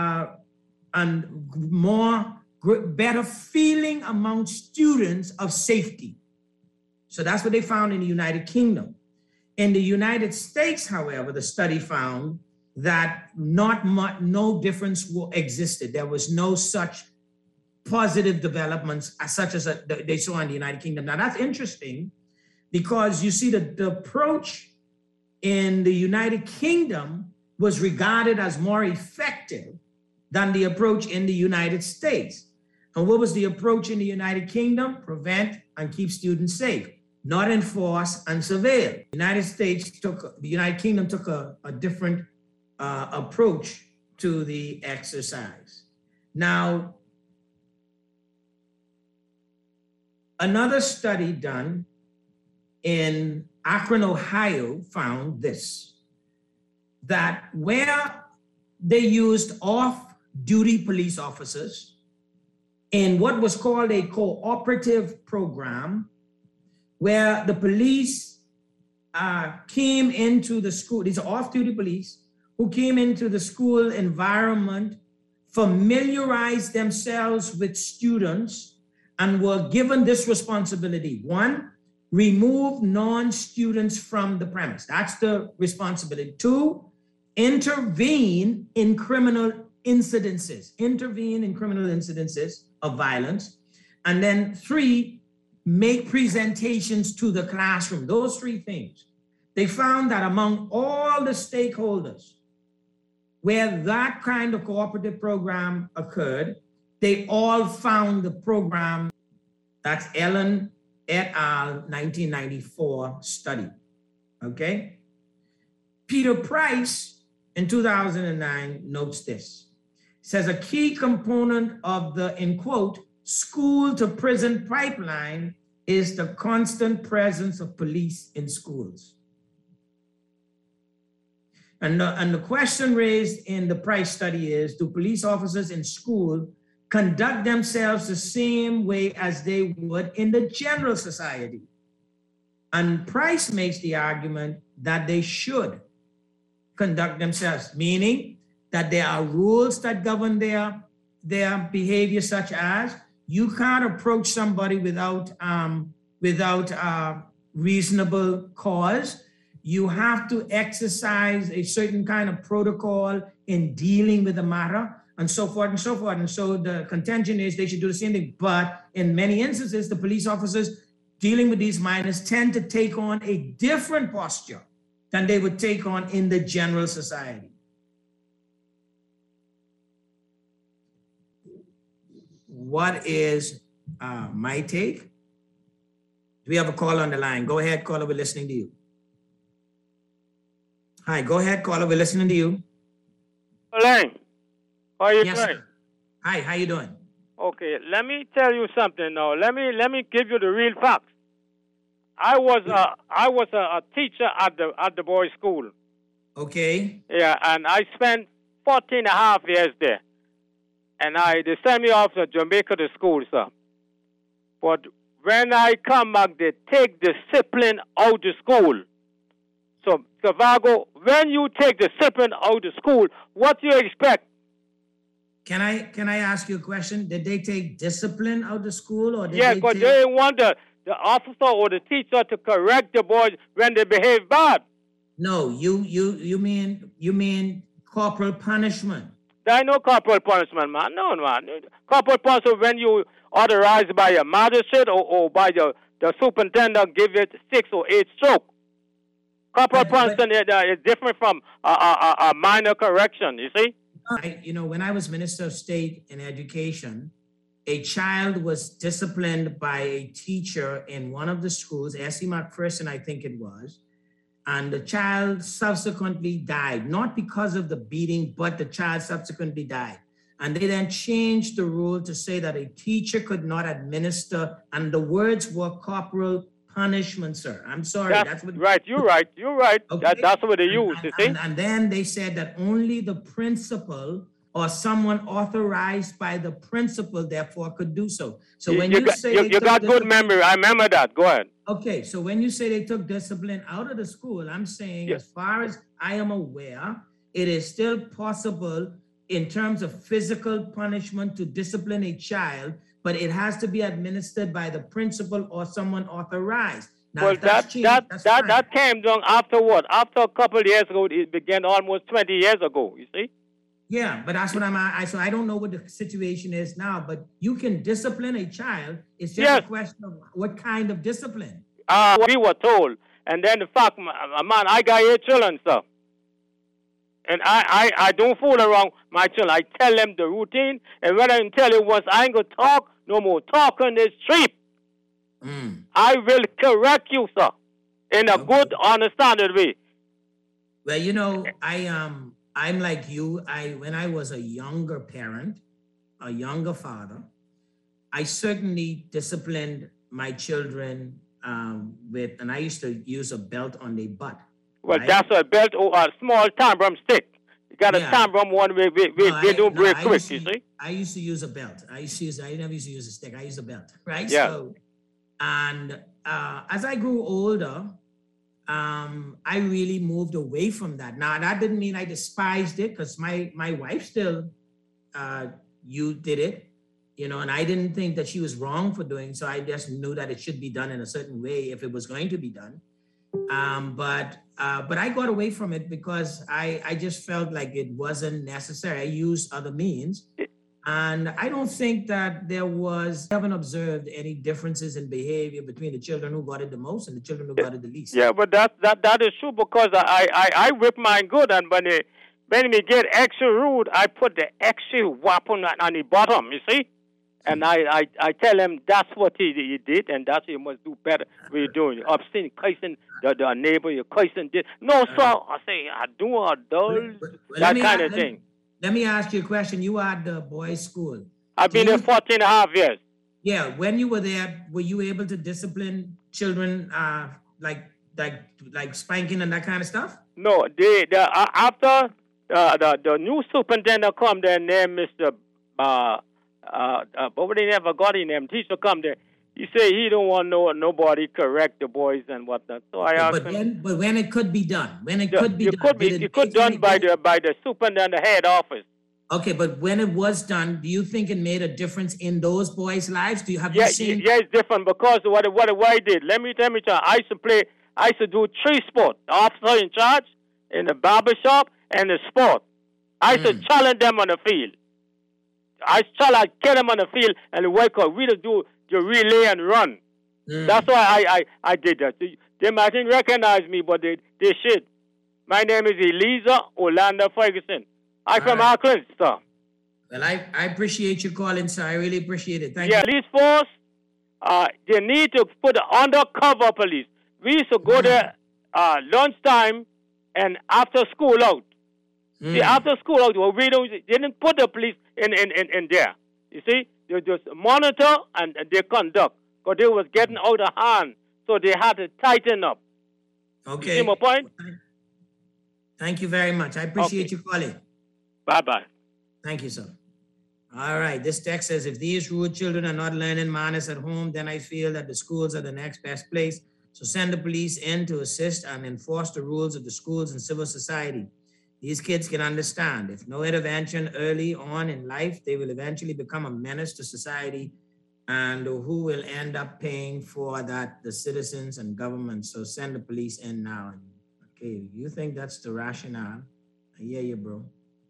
better feeling among students of safety. So that's what they found in the United Kingdom. In the United States, however, the study found that no difference existed. There was no such positive developments as such as they saw in the United Kingdom. Now that's interesting because you see the approach in the United Kingdom was regarded as more effective than the approach in the United States. And what was the approach in the United Kingdom? Prevent and keep students safe, not enforce and surveil. The United Kingdom took a different approach to the exercise. Now, another study done in Akron, Ohio found this, that where they used off-duty police officers in what was called a cooperative program, where the police came into the school, these are off-duty police, who came into the school environment, familiarized themselves with students, and were given this responsibility. One, remove non-students from the premise. That's the responsibility. Two, intervene in criminal incidences of violence. And then three, make presentations to the classroom. Those three things. They found that among all the stakeholders where that kind of cooperative program occurred, they all found the program. That's Ellen et al. 1994 study, okay? Peter Price in 2009 notes this. Says a key component of the, in quote, school to prison pipeline is the constant presence of police in schools. And the question raised in the Price study is, do police officers in school conduct themselves the same way as they would in the general society? And Price makes the argument that they should conduct themselves, meaning that there are rules that govern their behavior, such as you can't approach somebody without reasonable cause. You have to exercise a certain kind of protocol in dealing with the matter, and so forth and so forth. And so the contention is they should do the same thing. But in many instances, the police officers dealing with these minors tend to take on a different posture than they would take on in the general society. What is my take? We have a call on the line. Go ahead, caller. We're listening to you. Hi, go ahead, caller. We're listening to you. Elaine, how are you Yes, doing? sir. Hi, how you doing? Okay, let me tell you something now. Let me give you the real facts. I was a teacher at the boys' school. Okay. Yeah, and I spent 14 and a half years there. And they sent me off to Jamaica to school, sir. But when I come back, they take discipline out of school. So, Cavago, when you take discipline out of school, what do you expect? Can I ask you a question? Did they take discipline out of school, or did Yeah, but they want the officer or the teacher to correct the boys when they behave bad. No, you mean corporal punishment? There ain't no corporal punishment, man. No, man. Corporal punishment when you authorized by a magistrate or by the superintendent give it 6 or 8 strokes. Corporal punishment is different from a minor correction, you see? When I was Minister of State in Education, a child was disciplined by a teacher in one of the schools, S.E. McPherson, I think it was, and the child subsequently died, not because of the beating, but the child subsequently died. And they then changed the rule to say that a teacher could not administer, and the words were corporal punishment, sir. I'm sorry. That's what. Right, you're right. Okay. That's what they use, you see? And then they said that only the principal or someone authorized by the principal, therefore, could do so. So when you say you got good memory, I remember that. Go ahead. Okay, so when you say they took discipline out of the school, I'm saying, as far as I am aware, it is still possible in terms of physical punishment to discipline a child, but it has to be administered by the principal or someone authorized. Now, Well, that came down after what? After a couple of years ago, it began almost 20 years ago, you see? Yeah, but that's what so I don't know what the situation is now, but you can discipline a child. It's just a question of what kind of discipline. We were told. And then the fact, man, I got 8 children, sir. And I don't fool around my children. I tell them the routine. And when I tell you once, I ain't going to talk no more. Talk on the street. I will correct you, sir, in a good, understanding way. Well, I'm like you. When I was a younger parent, a younger father, I certainly disciplined my children and I used to use a belt on their butt. Well, right? that's a belt or a small tantrum stick. You got a tantrum one way, they don't break quick, you see? I used to use a belt. I never used to use a stick. I used a belt, right? Yeah. So, and as I grew older, I really moved away from that. Now, that didn't mean I despised it, because my wife still, you did it, and I didn't think that she was wrong for doing so. I just knew that it should be done in a certain way if it was going to be done. But I got away from it because I just felt like it wasn't necessary. I used other means. And I don't think that I haven't observed any differences in behavior between the children who got it the most and the children who got it the least. Yeah, but that is true, because I whip mine good, and when they get extra rude, I put the extra weapon on the bottom, you see? And I tell him that's what he did, and that's what you must do better. What you're doing. You're obscene, cursing the neighbor, you're cursing this. No, sir, I say, I do adults, that kind of thing. Let me ask you a question. You were at the boys' school. I've been there 14 and a half years. Yeah, when you were there, were you able to discipline children like spanking and that kind of stuff? No, after the new superintendent come there named Mr. But they never got his name. Teacher come there. He say he don't want nobody correct the boys and whatnot. So I asked him. But when it could be done, it could done by the superintendent head office. Okay, but when it was done, do you think it made a difference in those boys' lives? You seen? Yeah, it's different, because what I did. Let me tell you, I used to do 3 sports. The officer in charge, in the barbershop, and the sport. I used to challenge them on the field. I get them on the field and wake up. We do the relay and run. That's why I did that. They might not recognize me, but they should. My name is Eliza Orlando Ferguson. I'm from Auckland, sir. Well, I appreciate you calling, sir. I really appreciate it. Thank you. Police force, they need to put the undercover police. We used to go there lunchtime and after school out. See, after school out, well, they didn't put the police in there. You see, they just monitor and they conduct because they was getting out of hand. So they had to tighten up. Okay. You see my point? Thank you very much. I appreciate you calling. Bye-bye. Thank you, sir. All right. This text says, if these rude children are not learning manners at home, then I feel that the schools are the next best place. So send the police in to assist and enforce the rules of the schools and civil society. These kids can understand. If no intervention early on in life, they will eventually become a menace to society. And who will end up paying for that? The citizens and government. So send the police in now. Okay, you think that's the rationale? I hear you, bro.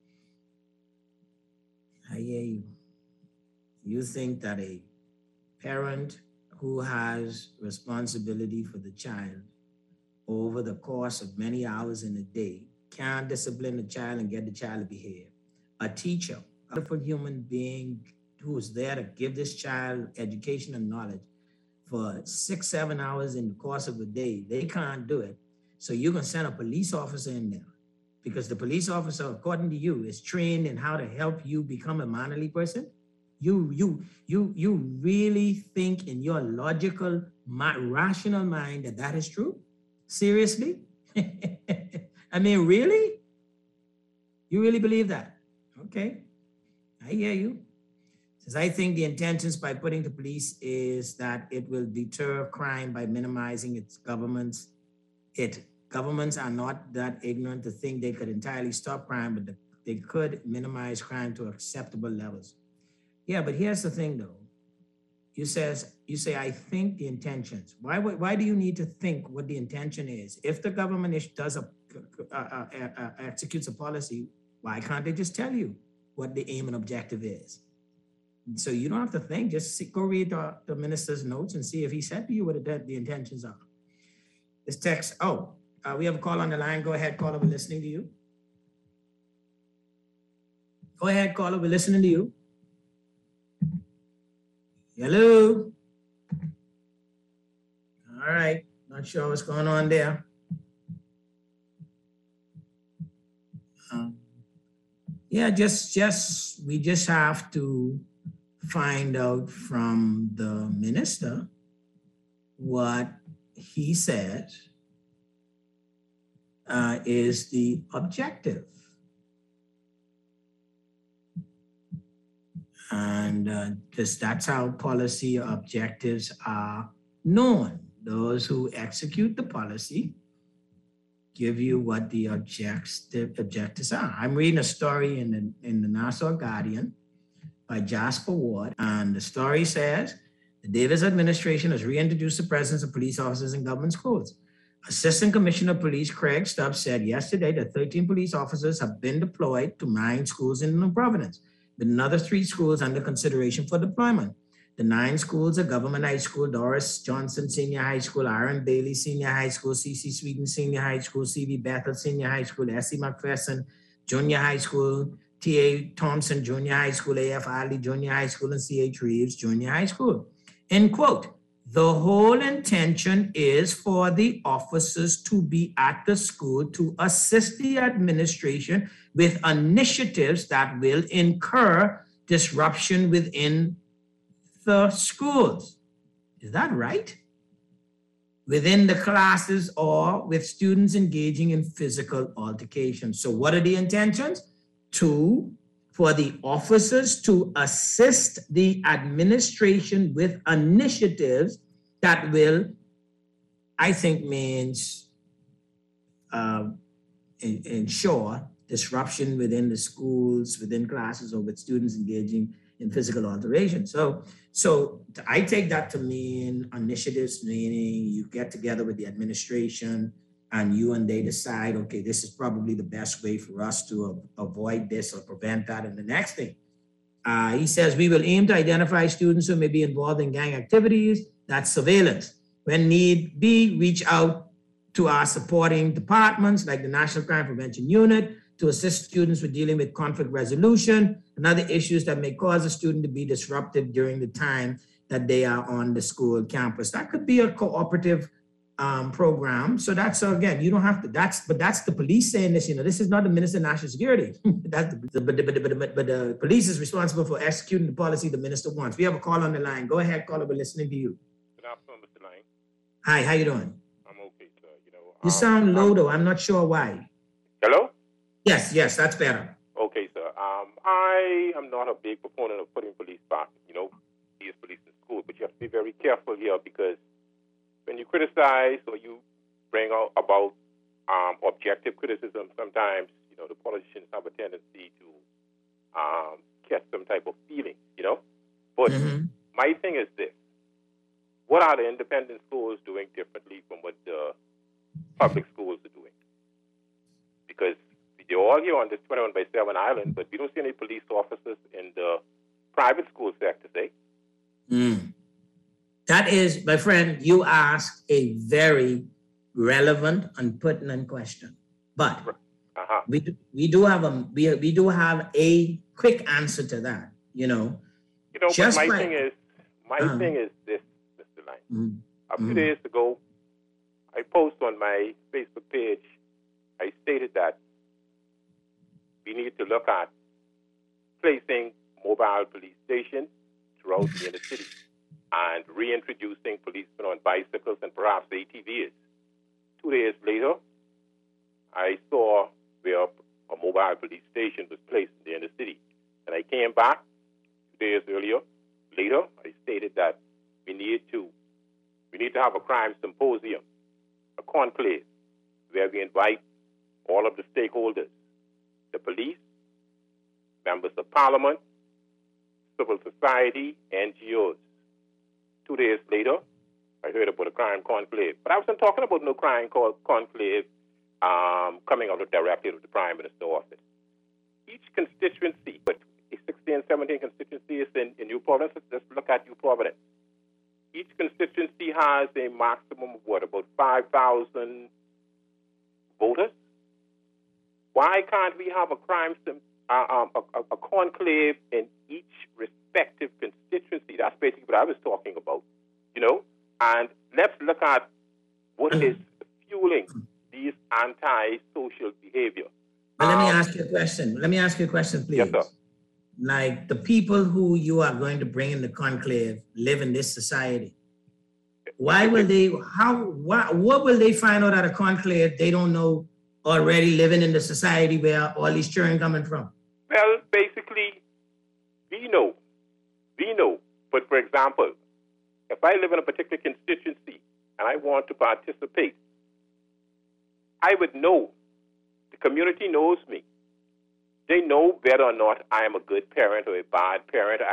I hear you. You think that a parent who has responsibility for the child over the course of many hours in a day can't discipline the child and get the child to behave. A teacher, a wonderful human being who is there to give this child education and knowledge for 6-7 hours in the course of a day, they can't do it. So you can send a police officer in there because the police officer, according to you, is trained in how to help you become a mannerly person. You really think in your logical, rational mind that is true? Seriously? I mean, really? You really believe that? Okay, I hear you. Says, I think the intentions by putting the police is that it will deter crime by minimizing its governments. Governments are not that ignorant to think they could entirely stop crime, but they could minimize crime to acceptable levels. Yeah, but here's the thing though. You say, I think the intentions. Why do you need to think what the intention is? If the government executes a policy, why can't they just tell you what the aim and objective is? So you don't have to think, just go read the minister's notes and see if he said to you what the intentions are. This text, we have a call on the line. Go ahead, caller, we're listening to you. Go ahead, caller, we're listening to you. Hello. All right, not sure what's going on there. We just have to find out from the minister what he said is the objective. And because that's how policy objectives are known. Those who execute the policy give you what the objectives are. I'm reading a story in the Nassau Guardian by Jasper Ward, and the story says, the Davis administration has reintroduced the presence of police officers in government schools. Assistant Commissioner of Police Craig Stubbs said yesterday that 13 police officers have been deployed to 9 schools in New Providence, with another 3 schools under consideration for deployment. The 9 schools are Government High School, Doris Johnson Senior High School, Aaron Bailey Senior High School, C.C. Sweden Senior High School, C.V. Bethel Senior High School, S.C. McPherson Junior High School, T.A. Thompson Junior High School, A.F. Adley Junior High School, and C.H. Reeves Junior High School. End quote. The whole intention is for the officers to be at the school to assist the administration with initiatives that will incur disruption within the schools. Is that right? Within the classes or with students engaging in physical altercations. So what are the intentions? For the officers to assist the administration with initiatives that will, I think, means ensure disruption within the schools, within classes, or with students engaging in physical alteration. So I take that to mean initiatives, meaning you get together with the administration and you and they decide, okay, this is probably the best way for us to avoid this or prevent that. And the next thing, he says, we will aim to identify students who may be involved in gang activities. That's surveillance. When need be, reach out to our supporting departments like the National Crime Prevention Unit to assist students with dealing with conflict resolution and other issues that may cause a student to be disruptive during the time that they are on the school campus. That could be a cooperative program. So that's, again, you don't have to, that's the police saying this, this is not the Minister of National Security. But the police is responsible for executing the policy the minister wants. We have a call on the line. Go ahead, caller, we're listening to you. Good afternoon, Mr. Lang. Hi, how you doing? I'm okay, sir. You sound low though, I'm not sure why. Hello? Yes, that's better. Okay, sir. I am not a big proponent of putting police back, these police in school, but you have to be very careful here because when you criticize or you bring out about objective criticism, sometimes, the politicians have a tendency to catch some type of feeling, But my thing is this. What are the independent schools doing differently from what the public schools are doing? Because they're all here on this 21/7 island, but we don't see any police officers in the private school sector, That is, my friend, you ask a very relevant and pertinent question. But we do have a quick answer to that, Just but my thing is this, Mr. Lang. A few days ago, I posted on my Facebook page, I stated that we need to look at placing mobile police stations throughout the inner city and reintroducing policemen on bicycles and perhaps ATVs. 2 days later, I saw where a mobile police station was placed in the inner city. And I came back 2 days later, I stated that we need to have a crime symposium, a conclave, where we invite all of the stakeholders, the police, members of parliament, civil society, NGOs. 2 days later, I heard about a crime conclave. But I wasn't talking about no crime conclave coming out directly of the Prime Minister's office. Each constituency, but 16, 17 constituencies in New Providence, let's look at New Providence. Each constituency has a maximum of about 5,000 voters. Why can't we have a conclave in each respective constituency? That's basically what I was talking about, And let's look at what is fueling these anti-social behavior. But let me ask you a question, please. Yes, sir. Like the people who you are going to bring in the conclave live in this society. Why will they? What will they find out at a conclave they don't know already living in the society where all these children coming from? Well, basically, we know. But for example, if I live in a particular constituency and I want to participate, I would know. The community knows me. They know whether or not I am a good parent or a bad parent.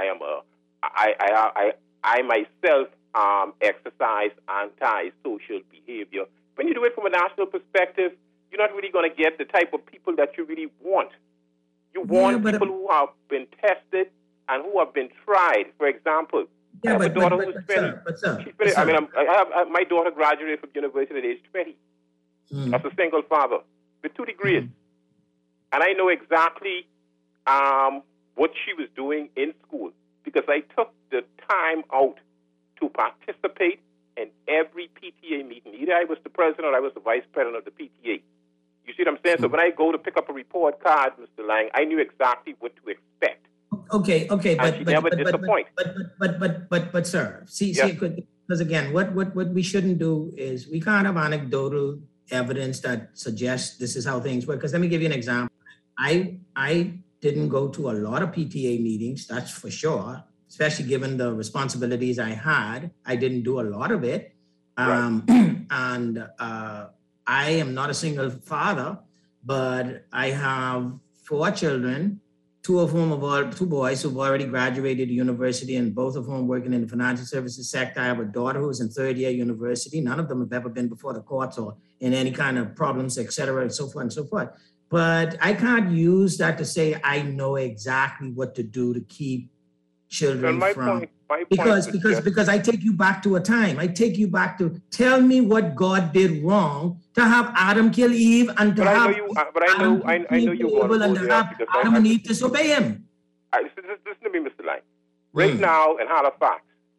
I myself exercise anti-social behavior. When you do it from a national perspective, you're not really going to get the type of people that you really want. You want people who have been tested and who have been tried. For example, I have a daughter who's finished. My daughter graduated from university at age 20. As a single father with 2 degrees. And I know exactly what she was doing in school because I took the time out to participate in every PTA meeting. Either I was the president or I was the vice president of the PTA. You see what I'm saying? So when I go to pick up a report card, Mr. Lang, I knew exactly what to expect. Okay, and she never disappointed. But sir, see, because again, what we shouldn't do is we can't have anecdotal evidence that suggests this is how things work. Because let me give you an example. I didn't go to a lot of PTA meetings, that's for sure, especially given the responsibilities I had. I didn't do a lot of it. And I am not a single father, but I have 4 children, 2 boys who've already graduated university and both of whom working in the financial services sector. I have a daughter who's in 3rd year university. None of them have ever been before the courts or in any kind of problems, et cetera, and so forth and so forth. But I can't use that to say I know exactly what to do to keep children from. Because I take you back to a time. I take you back to tell me what God did wrong to have Adam kill Eve and to have I know you want to have Adam and Eve disobey him. Listen to me, Mr. Lang. Right now in Halifax,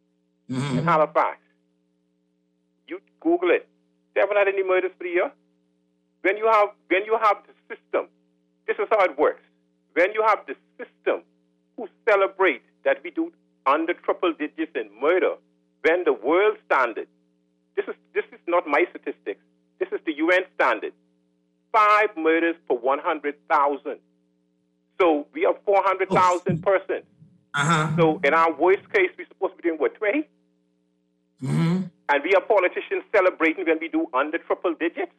in Halifax. You Google it. They haven't had any murders for the year. When you have the system, this is how it works. When you have the system who celebrate that we do under triple digits in murder, when the world standard, this is not my statistics, this is the UN standard, 5 murders per 100,000. So we have 400,000 persons. So in our worst case, we're supposed to be doing what, 20? And we have politicians celebrating when we do under triple digits.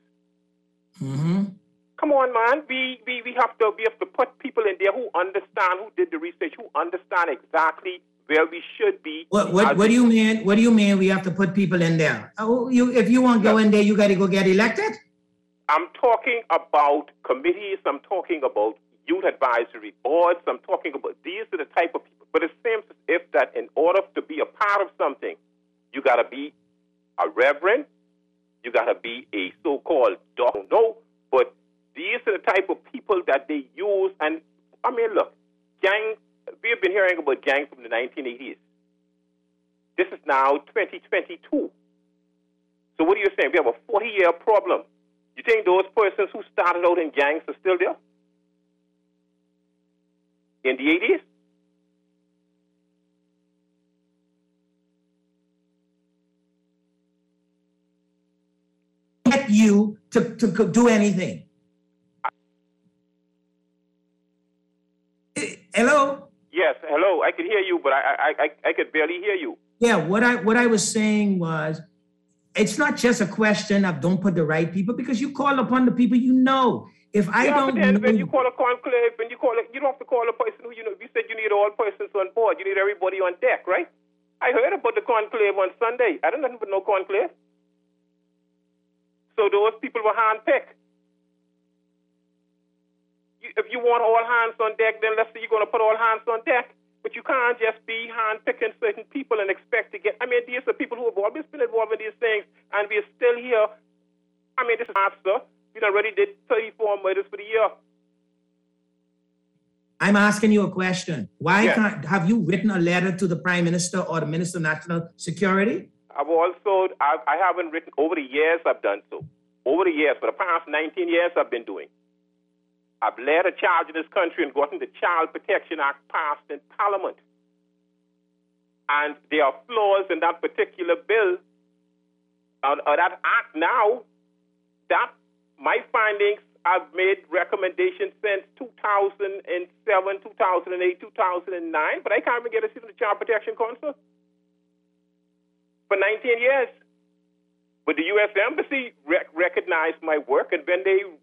Come on, man. We have to put people in there who understand, who did the research, who understand exactly where we should be. What do you mean? What do you mean we have to put people in there? If you want to go in there, you got to go get elected? I'm talking about committees. I'm talking about youth advisory boards. I'm talking about these are the type of people. But it seems as if that in order to be a part of something, you got to be a reverend. You got to be a so-called doctor. No, but these are the type of people that they use. And, I mean, look, gang, we have been hearing about gangs from the 1980s. This is now 2022. So what are you saying? We have a 40-year problem. You think those persons who started out in gangs are still there? In the 80s? Get you to do anything. Hello? Yes, hello. I can hear you, but I could barely hear you. Yeah, what I was saying was, it's not just a question of don't put the right people, because you call upon the people you know. If I don't but then know, when you call a conclave, when you call it, you don't have to call a person who you know. You said you need all persons on board. You need everybody on deck, right? I heard about the conclave on Sunday. I don't know about no conclave. So those people were handpicked. If you want all hands on deck, then let's say you're going to put all hands on deck. But you can't just be handpicking certain people and expect to get. I mean, these are people who have always been involved in these things, and we're still here. I mean, this is hard, sir. We already did 34 murders for the year. I'm asking you a question. Why can't have you written a letter to the Prime Minister or the Minister of National Security? I haven't written over the years. I've done so over the years. For the past 19 years, I've been doing. I've led a charge in this country and gotten the Child Protection Act passed in Parliament. And there are flaws in that particular bill, or that act now, that my findings, I've made recommendations since 2007, 2008, 2009, but I can't even get a seat in the Child Protection Council for 19 years. But the U.S. Embassy recognized my work, and when they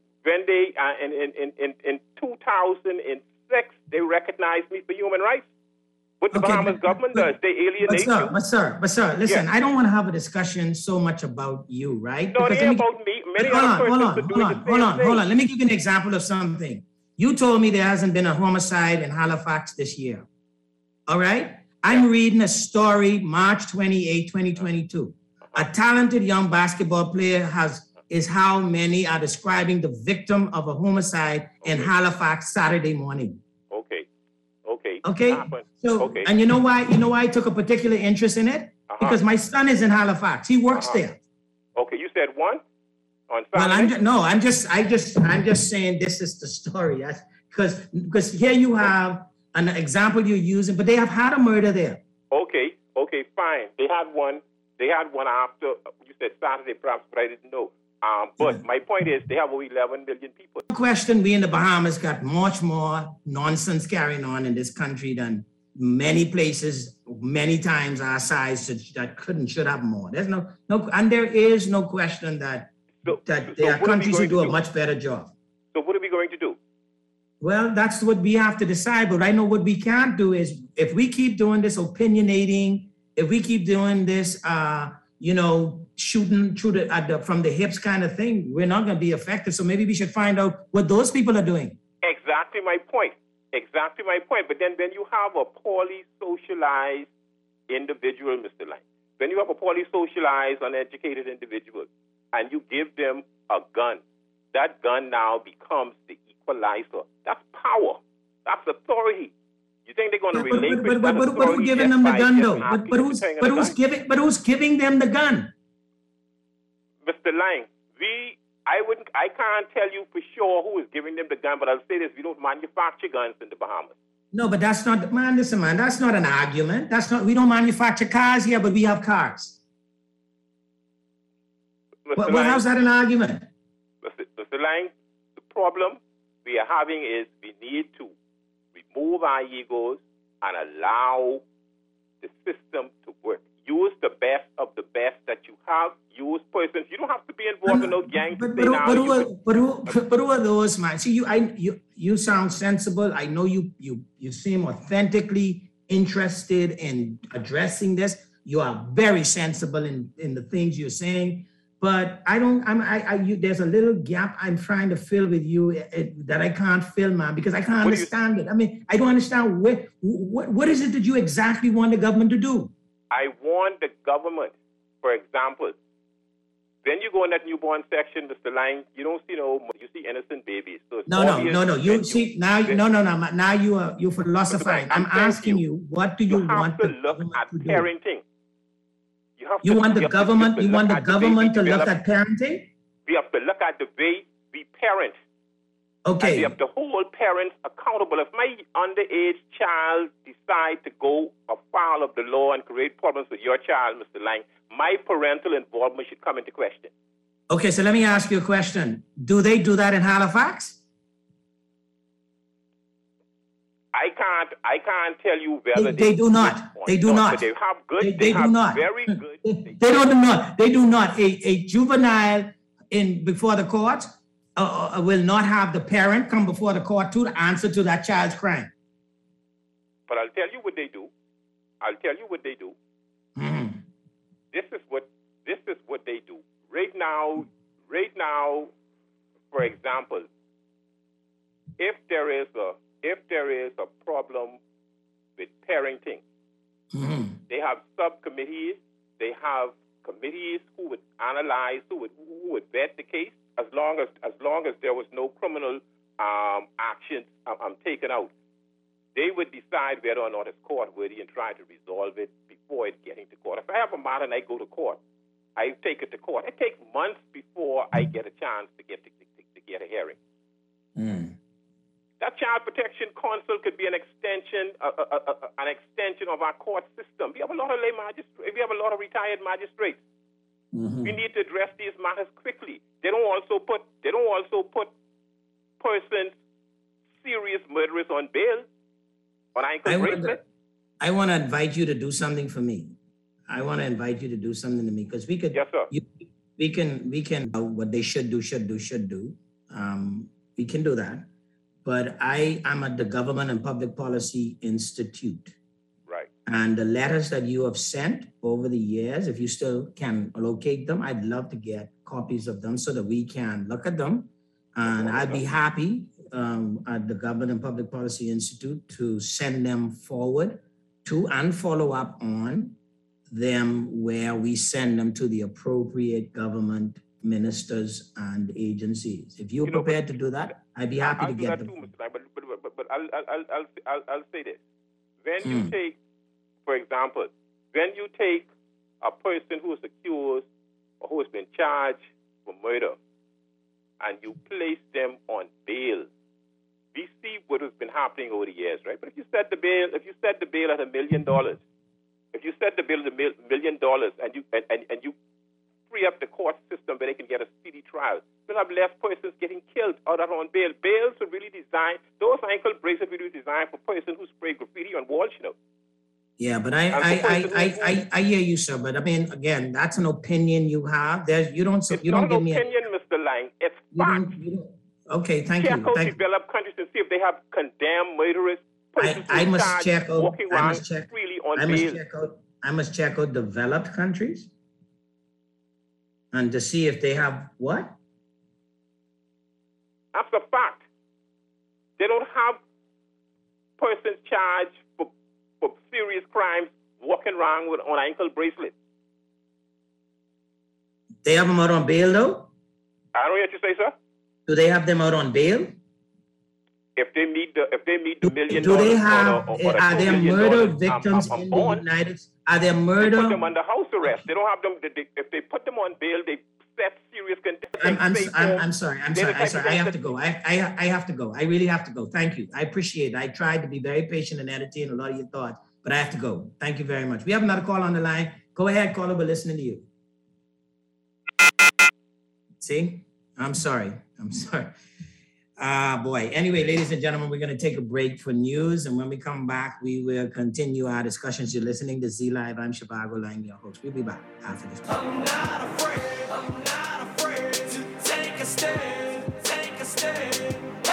in 2006, they recognized me for human rights. What the Bahamas government does, they alienate you. But sir, listen, I don't want to have a discussion so much about you, right? No, it ain't about me. Many other persons Hold on. Let me give you an example of something. You told me there hasn't been a homicide in Halifax this year. All right? I'm reading a story, March 28, 2022. A talented young basketball player is how many are describing the victim of a homicide in Halifax Saturday morning. Okay. So, and you know why I took a particular interest in it? Because my son is in Halifax. He works there. Okay, you said one on Saturday? Well, I'm just saying this is the story. Because here you have an example you're using, but they have had a murder there. Okay, fine. They had one after, you said Saturday perhaps, but I didn't know. But my point is, they have over 11 million people. No question, we in the Bahamas got much more nonsense carrying on in this country than many places, many times our size that should have more. There's no, and there is no question that there are countries who do a much better job. So what are we going to do? Well, that's what we have to decide. But I know what we can't do is if we keep doing this opinionating, if we keep doing this, shooting through from the hips kind of thing, we're not going to be effective. So maybe we should find out what those people are doing. Exactly my point. But then when you have a poorly socialized individual, Mr. Lang, when you have a poorly socialized, uneducated individual, and you give them a gun, that gun now becomes the equalizer. That's power. That's authority. You think they're going to relinquish but who's giving them the gun, though? But who's giving them the gun? Mr. Lang, I can't tell you for sure who is giving them the gun, but I'll say this: we don't manufacture guns in the Bahamas. No, but that's not, man, listen, man, that's not an argument. We don't manufacture cars here, but we have cars. Well, how's that an argument? Mr. Lang, the problem we are having is we need to remove our egos and allow the system to work. Use the best of the best that you have. Use persons. You don't have to be involved in no gangs. But who are those, man? See, you sound sensible. I know you seem authentically interested in addressing this. You are very sensible in the things you're saying. But there's a little gap I'm trying to fill with you that I can't fill, man, because I can't understand it. I mean, I don't understand what is it that you exactly want the government to do? I want the government, for example, when you go in that newborn section, Mr. Lang, you don't see you see innocent babies. So no. You see now, now you're philosophizing. I'm asking you, what do you want the government to do? Parenting. You want the government to look at parenting? We have to look at the way we parent. Okay. And we have to hold parents accountable. If my underage child decides to go afoul of the law and create problems with your child, Mr. Lang, my parental involvement should come into question. Okay, so let me ask you a question. Do they do that in Halifax? I can't tell you whether they do not. They do not. But they have good. They do not. Very good. They do not. A juvenile before the court will not have the parent come before the court to answer to that child's crime. But I'll tell you what they do. Mm-hmm. This is what they do. Right now, for example, if there is a problem with parenting, mm-hmm. they have subcommittees. They have committees who would analyze, who would vet the case. As long as there was no criminal actions taken out, they would decide whether or not it's court worthy and try to resolve it before it getting to court. If I have a matter and I go to court, I take it to court. It takes months before I get a chance to get a hearing. Mm. That Child Protection Council could be an extension of our court system. We have a lot of lay magistrates. We have a lot of retired magistrates. Mm-hmm. We need to address these matters quickly. They don't also put persons, serious murderers on bail, on ankle bracelet. I want to invite you to do something for me. Because we could. Yes, sir. We can what they should do. We can do that. But I am at the Government and Public Policy Institute. Right. And the letters that you have sent over the years, if you still can locate them, I'd love to get copies of them so that we can look at them. And I'd be happy at the Government and Public Policy Institute to send them forward to and follow up on them where we send them to the appropriate government ministers and agencies. If you're prepared to do that, I'd be happy to get them. Too, Mr. Lang, but I'll say this. When you take, for example, when you take a person who is accused or who has been charged for murder and you place them on bail, we see what has been happening over the years, right? But if you set the bail at $1 million, if you set the bail at $1 million and you free up the court system where they can get a speedy trial, you'll have less persons getting killed out on bail. Bails are really designed, those ankle bracelets are really designed for persons who spray graffiti on walls, Yeah, but I hear you, sir. But I mean, again, that's an opinion you have. You don't give me an opinion, Mr. Lang. It's fact. Okay, thank you. Check out developed countries and see if they have condemned murderers. I must check out. Walking around freely on bail. I must check out developed countries and to see if they have what? That's a fact. They don't have persons charged for serious crimes walking around on ankle bracelets. They have them out on bail, though? I don't hear what you say, sir. Do they have them out on bail? if they meet the $1 million, do they have? or the Are there $2 million murder victims in the bond, United? Are there they murder? put them under house arrest. They don't have them. If they put them on bail, they set serious conditions. I'm sorry. I have to go. I have to go. I really have to go. Thank you. I appreciate it. I tried to be very patient and entertain a lot of your thoughts, but I have to go. Thank you very much. We have another call on the line. Go ahead, caller. We're listening to you. See? I'm sorry. Boy. Anyway, ladies and gentlemen, we're going to take a break for news. And when we come back, we will continue our discussions. You're listening to Z Live. I'm Shivago Lang, your host. We'll be back after this. I'm not afraid to take a stand, take a stand.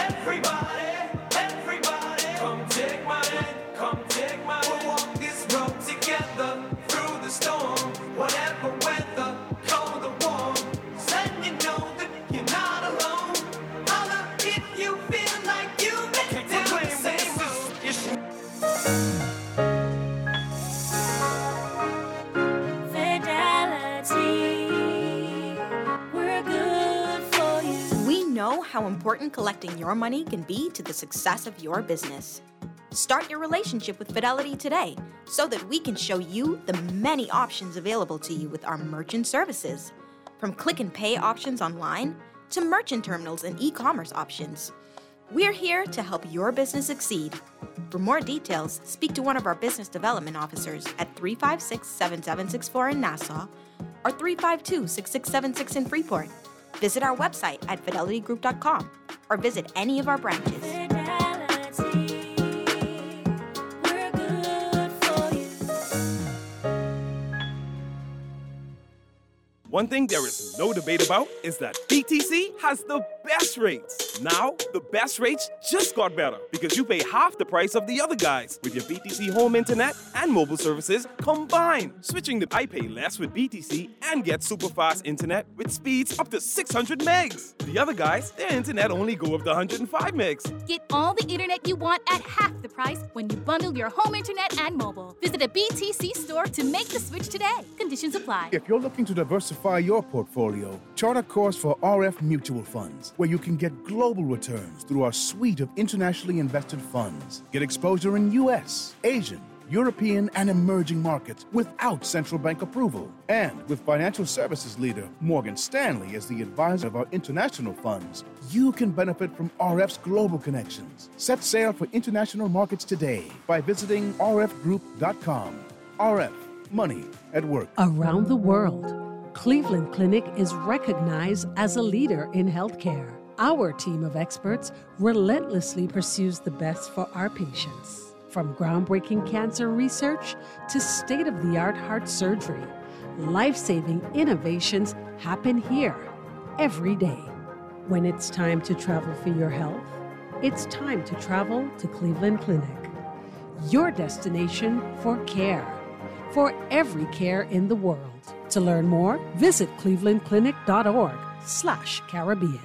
Everybody, come take my hand, come take my hand. We'll walk this road together through the storm, whatever weather, cold or warm. Letting you know that you're not alone. Holla if you feel like you've been down the same road. We know how important collecting your money can be to the success of your business. Start your relationship with Fidelity today so that we can show you the many options available to you with our merchant services. From click and pay options online to merchant terminals and e-commerce options. We're here to help your business succeed. For more details, speak to one of our business development officers at 356-7764 in Nassau or 352-6676 in Freeport. Visit our website at fidelitygroup.com or visit any of our branches. One thing there is no debate about is that BTC has the best rates. Now, the best rates just got better because you pay half the price of the other guys with your BTC home internet and mobile services combined. Switching to I pay less with BTC and get super fast internet with speeds up to 600 megs. The other guys, their internet only go up to 105 megs. Get all the internet you want at half the price when you bundle your home internet and mobile. Visit a BTC store to make the switch today. Conditions apply. If you're looking to diversify your portfolio, chart a course for RF Mutual Funds, where you can get global returns through our suite of internationally invested funds. Get exposure in U.S., Asian, European, and emerging markets without central bank approval. And with financial services leader Morgan Stanley as the advisor of our international funds, you can benefit from RF's global connections. Set sail for international markets today by visiting rfgroup.com. RF, money at work. Around the world, Cleveland Clinic is recognized as a leader in healthcare. Our team of experts relentlessly pursues the best for our patients. From groundbreaking cancer research to state-of-the-art heart surgery, life-saving innovations happen here every day. When it's time to travel for your health, it's time to travel to Cleveland Clinic. Your destination for care, for every care in the world. To learn more, visit clevelandclinic.org/Caribbean.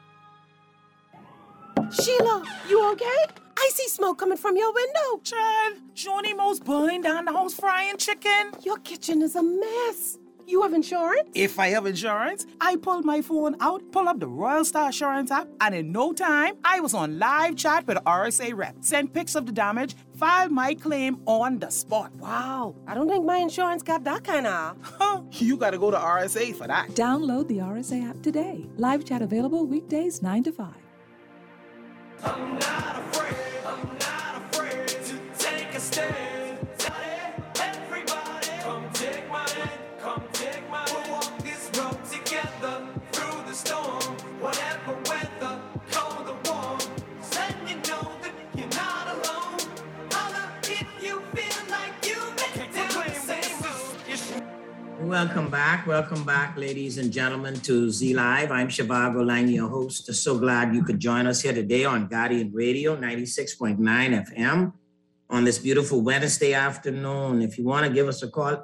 Sheila, you okay? I see smoke coming from your window. Child, Johnny Mo's burning down the house frying chicken. Your kitchen is a mess. You have insurance? If I have insurance, I pulled my phone out, pull up the Royal Star Assurance app, and in no time, I was on live chat with the RSA rep. Sent pics of the damage, filed my claim on the spot. Wow, I don't think my insurance got that kind of. You gotta go to RSA for that. Download the RSA app today. Live chat available weekdays 9 to 5. I'm not afraid to take a stand. Everybody, come take my hand, come take my hand. We'll walk this road together through the storm, whatever weather, cold or warm. Letting you know that you're not alone. Holla if you feel like you've been down the same road. Welcome back, ladies and gentlemen, to Z Live. I'm Shivago Lang, your host. So glad you could join us here today on Guardian Radio 96.9 FM on this beautiful Wednesday afternoon. If you want to give us a call,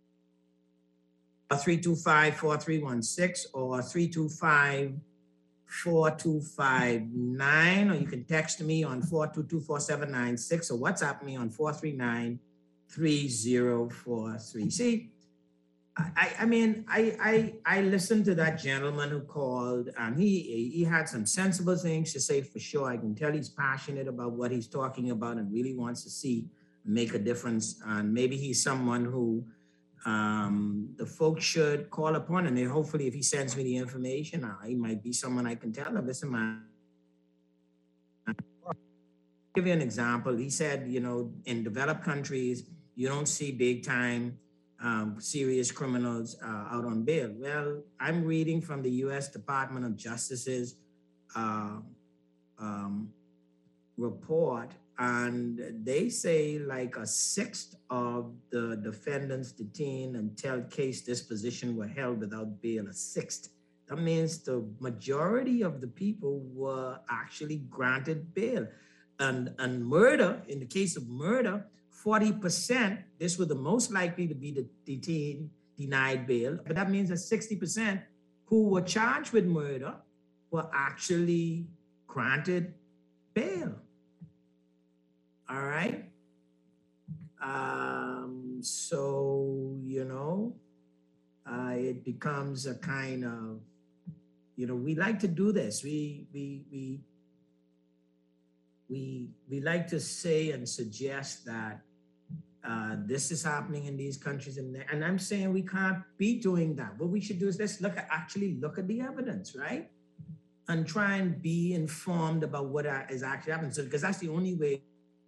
(325-4316) or 4259, or you can text me on 422-4796, or WhatsApp me on 439-3043. See, I listened to that gentleman who called, and he had some sensible things to say for sure. I can tell he's passionate about what he's talking about and really wants to make a difference. And maybe he's someone who the folks should call upon, and then hopefully if he sends me the information, he might be someone I can tell him, listen, man. I'll give you an example. He said, in developed countries, you don't see big time serious criminals out on bail. Well, I'm reading from the U.S. Department of Justice's report, and they say like a sixth of the defendants detained until case disposition were held without bail, a sixth. That means the majority of the people were actually granted bail. And murder, in the case of murder, 40%, this were the most likely to be denied bail, but that means that 60% who were charged with murder were actually granted bail. All right. So, it becomes a kind of, we like to do this. We like to say and suggest that this is happening in these countries, and I'm saying we can't be doing that. What we should do is let's look at the evidence, right? And try and be informed about what is actually happening. So, because that's the only way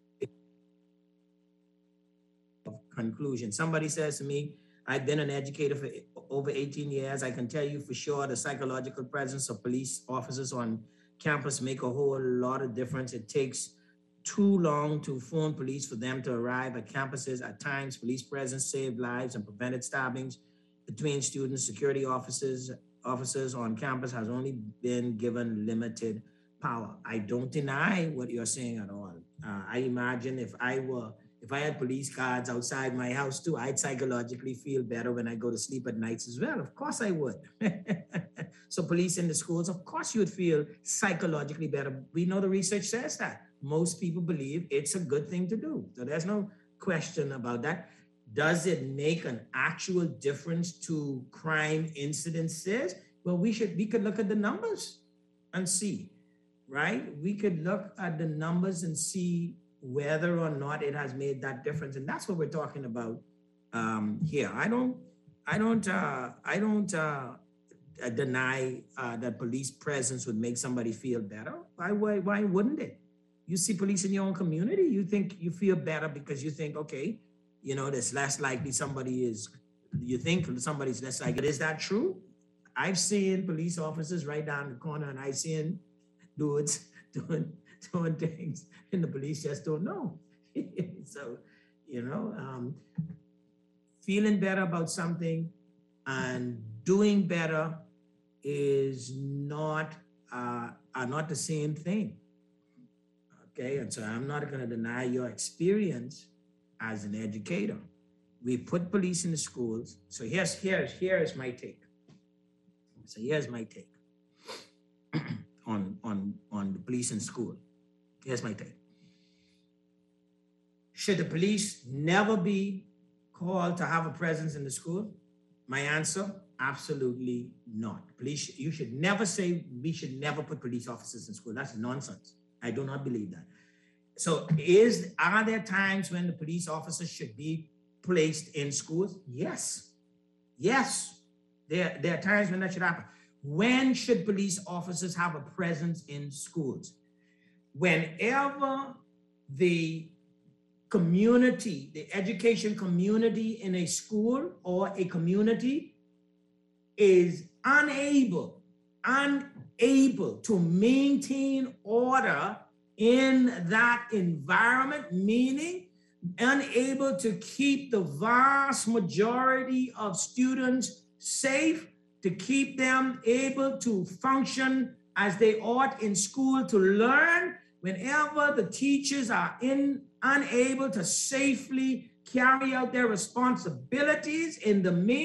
of conclusion. Somebody says to me, I've been an educator for over 18 years. I can tell you for sure the psychological presence of police officers on campus make a whole lot of difference. It takes too long to phone police for them to arrive at campuses. At times, police presence saved lives and prevented stabbings between students. Security officers on campus has only been given limited power. I don't deny what you're saying at all. I imagine if I had police guards outside my house too, I'd psychologically feel better when I go to sleep at nights as well. Of course I would. So police in the schools, of course you would feel psychologically better. We know the research says that. Most people believe it's a good thing to do. So there's no question about that. Does it make an actual difference to crime incidences? Well, we could look at the numbers and see, right? We could look at the numbers and see whether or not it has made that difference. And that's what we're talking about here. I don't deny that police presence would make somebody feel better. Why wouldn't it? You see police in your own community, you think you feel better because you think, okay, there's less likely somebody's less likely. Is that true? I've seen police officers right down the corner, and I've seen dudes doing things, and the police just don't know. So, feeling better about something and doing better are not the same thing. Okay, and so I'm not going to deny your experience as an educator. We put police in the schools. So here's my take. So here's my take on the police in school. Here's my take. Should the police never be called to have a presence in the school? My answer, absolutely not. Police, you should never say we should never put police officers in school. That's nonsense. I do not believe that. So are there times when the police officers should be placed in schools? Yes. Yes. There are times when that should happen. When should police officers have a presence in schools? Whenever the community, the education community in a school or a community is unable to maintain order in that environment, meaning unable to keep the vast majority of students safe, to keep them able to function as they ought in school to learn, whenever the teachers are unable to safely carry out their responsibilities in the main,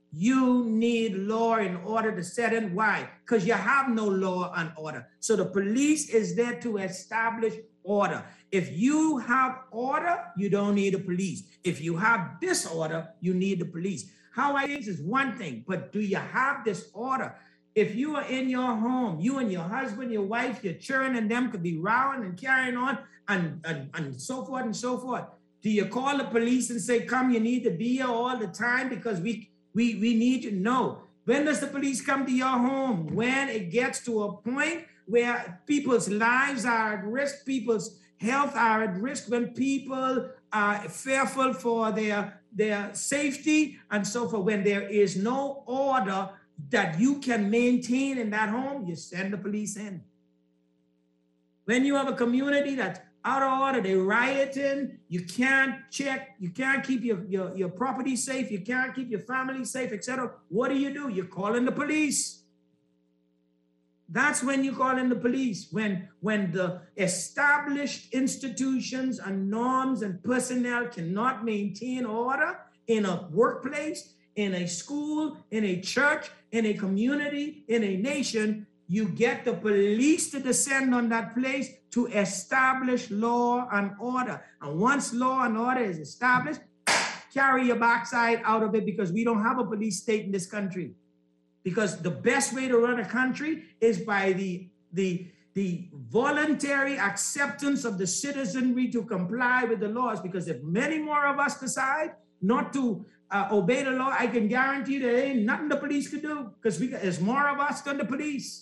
You need law in order to set in. Why? Because you have no law and order. So the police is there to establish order. If you have order, you don't need a police. If you have disorder, you need the police. How I think is one thing, but do you have disorder? If you are in your home, you and your husband, your wife, your children, and them could be rowing and carrying on and so forth and so forth. Do you call the police and say, come, you need to be here all the time because we need you? No. When does the police come to your home? When it gets to a point where people's lives are at risk, people's health are at risk, when people are fearful for their safety and so forth, when there is no order that you can maintain in that home, you send the police in. When you have a community that's out of order, they rioting, you can't check, you can't keep your property safe, you can't keep your family safe, etc. What do? You call in the police. That's when you call in the police, when the established institutions and norms and personnel cannot maintain order in a workplace, in a school, in a church, in a community, in a nation. You get the police to descend on that place to establish law and order. And once law and order is established, carry your backside out of it, because we don't have a police state in this country. Because the best way to run a country is by the voluntary acceptance of the citizenry to comply with the laws. Because if many more of us decide not to obey the law, I can guarantee there ain't nothing the police could do, because there's more of us than the police.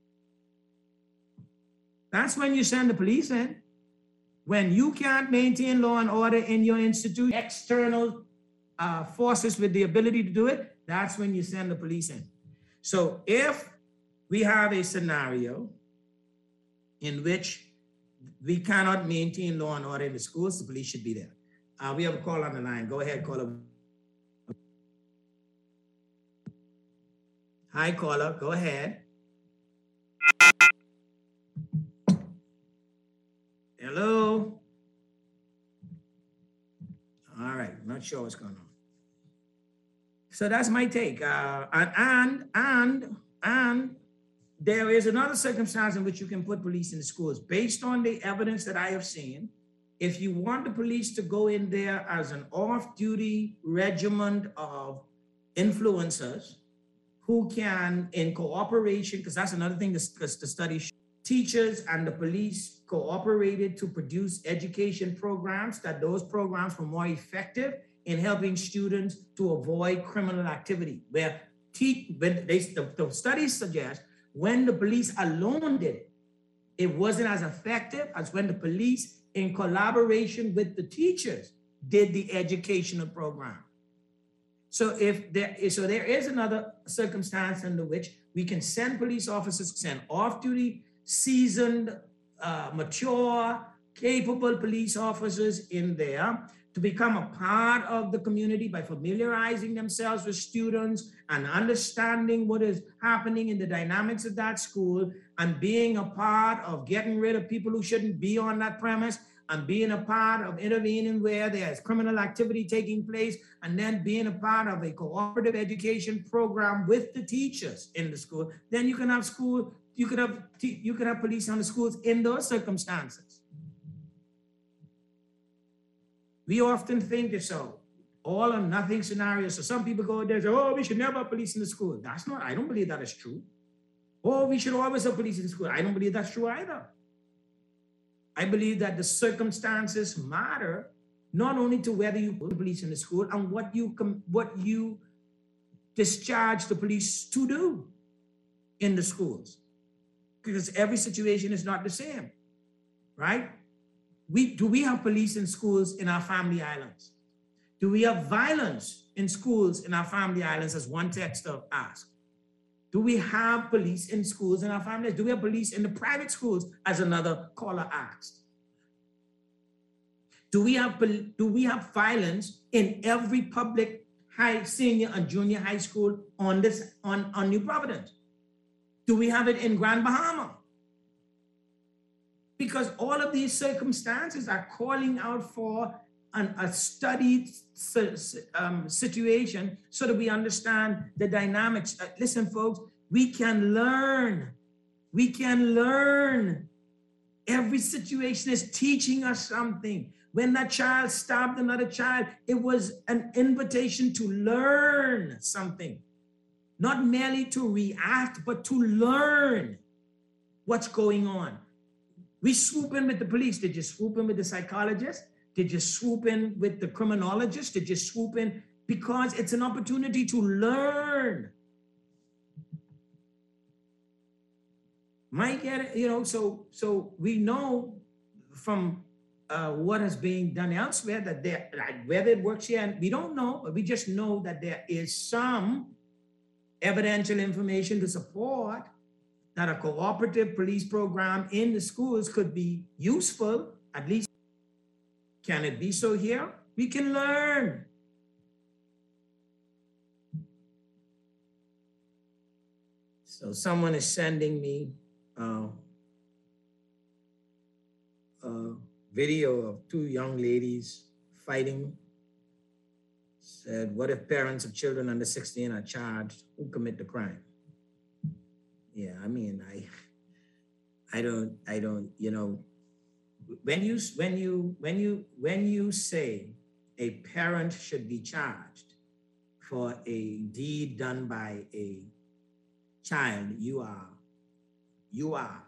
That's when you send the police in. When you can't maintain law and order in your institute, external forces with the ability to do it, that's when you send the police in. So if we have a scenario in which we cannot maintain law and order in the schools, the police should be there. We have a call on the line. Go ahead, caller. Hi, caller. Go ahead. Hello. All right. Not sure what's going on. So that's my take. And there is another circumstance in which you can put police in the schools. Based on the evidence that I have seen, if you want the police to go in there as an off-duty regiment of influencers who can, in cooperation, because that's another thing the study shows, teachers and the police cooperated to produce education programs, that those programs were more effective in helping students to avoid criminal activity. Where the studies suggest when the police alone did it, it wasn't as effective as when the police, in collaboration with the teachers, did the educational program. So there is another circumstance under which we can send police officers, send off-duty, seasoned, mature, capable police officers in there to become a part of the community by familiarizing themselves with students and understanding what is happening in the dynamics of that school, and being a part of getting rid of people who shouldn't be on that premise, and being a part of intervening where there's criminal activity taking place, and then being a part of a cooperative education program with the teachers in the school. Then you can have school, you could have police on the schools in those circumstances. We often think it's a all or nothing scenario. So some people go there and say, oh, we should never have police in the school. That's not, I don't believe that is true. Oh, we should always have police in the school. I don't believe that's true either. I believe that the circumstances matter, not only to whether you put the police in the school and what you discharge the police to do in the schools, because every situation is not the same, right? Do we have police in schools in our family islands? Do we have violence in schools in our family islands, as one texter asked? Do we have police in schools in our families? Do we have police in the private schools, as another caller asked? Do we have violence in every public high, senior, and junior high school on New Providence? Do we have it in Grand Bahama? Because all of these circumstances are calling out for a studied situation so that we understand the dynamics. Listen, folks, we can learn. We can learn. Every situation is teaching us something. When that child stabbed another child, it was an invitation to learn something. Not merely to react, but to learn what's going on. We swoop in with the police. Did you swoop in with the psychologist? Did you swoop in with the criminologist? Did you swoop in? Because it's an opportunity to learn. Might get it, you know, so we know from what is being done elsewhere that there, whether it works here, and we don't know, but we just know that there is some evidential information to support that a cooperative police program in the schools could be useful, at least. Can it be so here? We can learn. So someone is sending me a video of two young ladies fighting. Said, what if parents of children under 16 are charged? Who commit the crime? Yeah, I mean, I don't, you know, when you say a parent should be charged for a deed done by a child, you are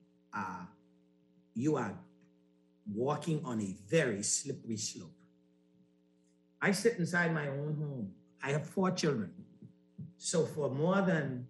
walking on a very slippery slope. I sit inside my own home. I have 4 children. So for more than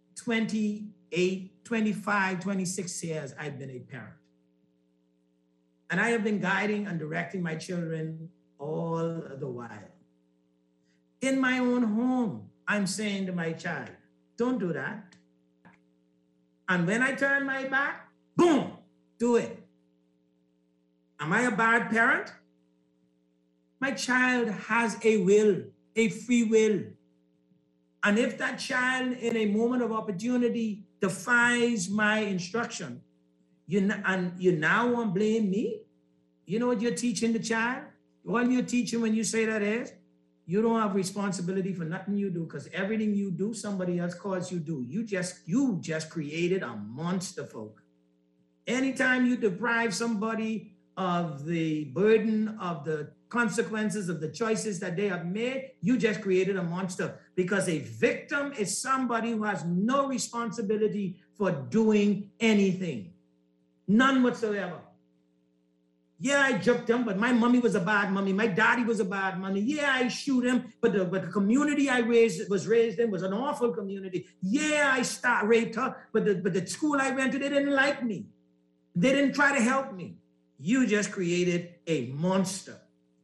28, 25, 26 years, I've been a parent. And I have been guiding and directing my children all the while. In my own home, I'm saying to my child, don't do that. And when I turn my back, boom, do it. Am I a bad parent? My child has a will, a free will. And if that child in a moment of opportunity defies my instruction, you now want to blame me? You know what you're teaching the child? All you're teaching when you say that is, you don't have responsibility for nothing you do, because everything you do, somebody else caused you do. You just created a monster, folk. Anytime you deprive somebody of the burden of the consequences of the choices that they have made, you just created a monster, because a victim is somebody who has no responsibility for doing anything. None whatsoever. Yeah, I jumped him, but my mommy was a bad mommy. My daddy was a bad mommy. Yeah, I shoot him, but the community I was raised in was an awful community. Yeah, I raped her, but the school I went to, they didn't like me. They didn't try to help me. You just created a monster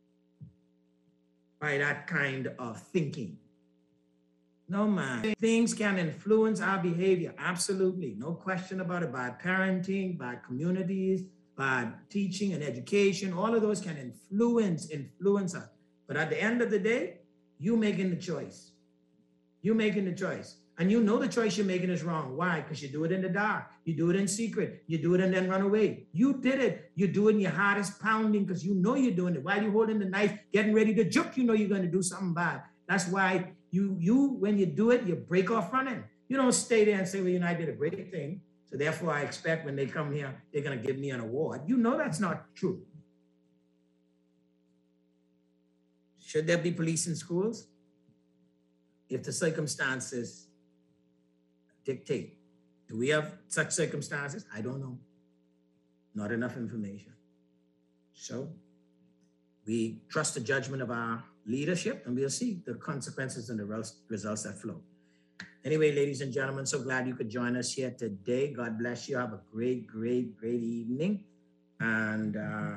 by that kind of thinking. No, man. Things can influence our behavior. Absolutely. No question about it. Bad parenting, bad communities, bad teaching and education, all of those can influence us. But at the end of the day, you making the choice. You making the choice. And you know the choice you're making is wrong. Why? Because you do it in the dark. You do it in secret. You do it and then run away. You did it. You do it and your heart is pounding because you know you're doing it. While you're holding the knife, getting ready to juke, you know you're going to do something bad. That's why you when you do it, you break off running. You don't stay there and say, well, you know, I did a great thing, so therefore I expect when they come here, they're going to give me an award. You know that's not true. Should there be police in schools? If the circumstances dictate. Do we have such circumstances? I don't know. Not enough information. So we trust the judgment of our leadership, and we'll see the consequences and the results that flow. Anyway, ladies and gentlemen, so glad you could join us here today. God bless you. Have a great, great, great evening. And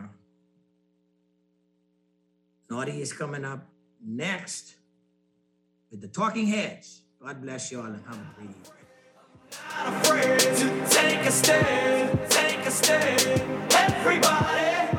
Naughty is coming up next with the Talking Heads. God bless you all and have a great evening. Not afraid to take a stand, everybody.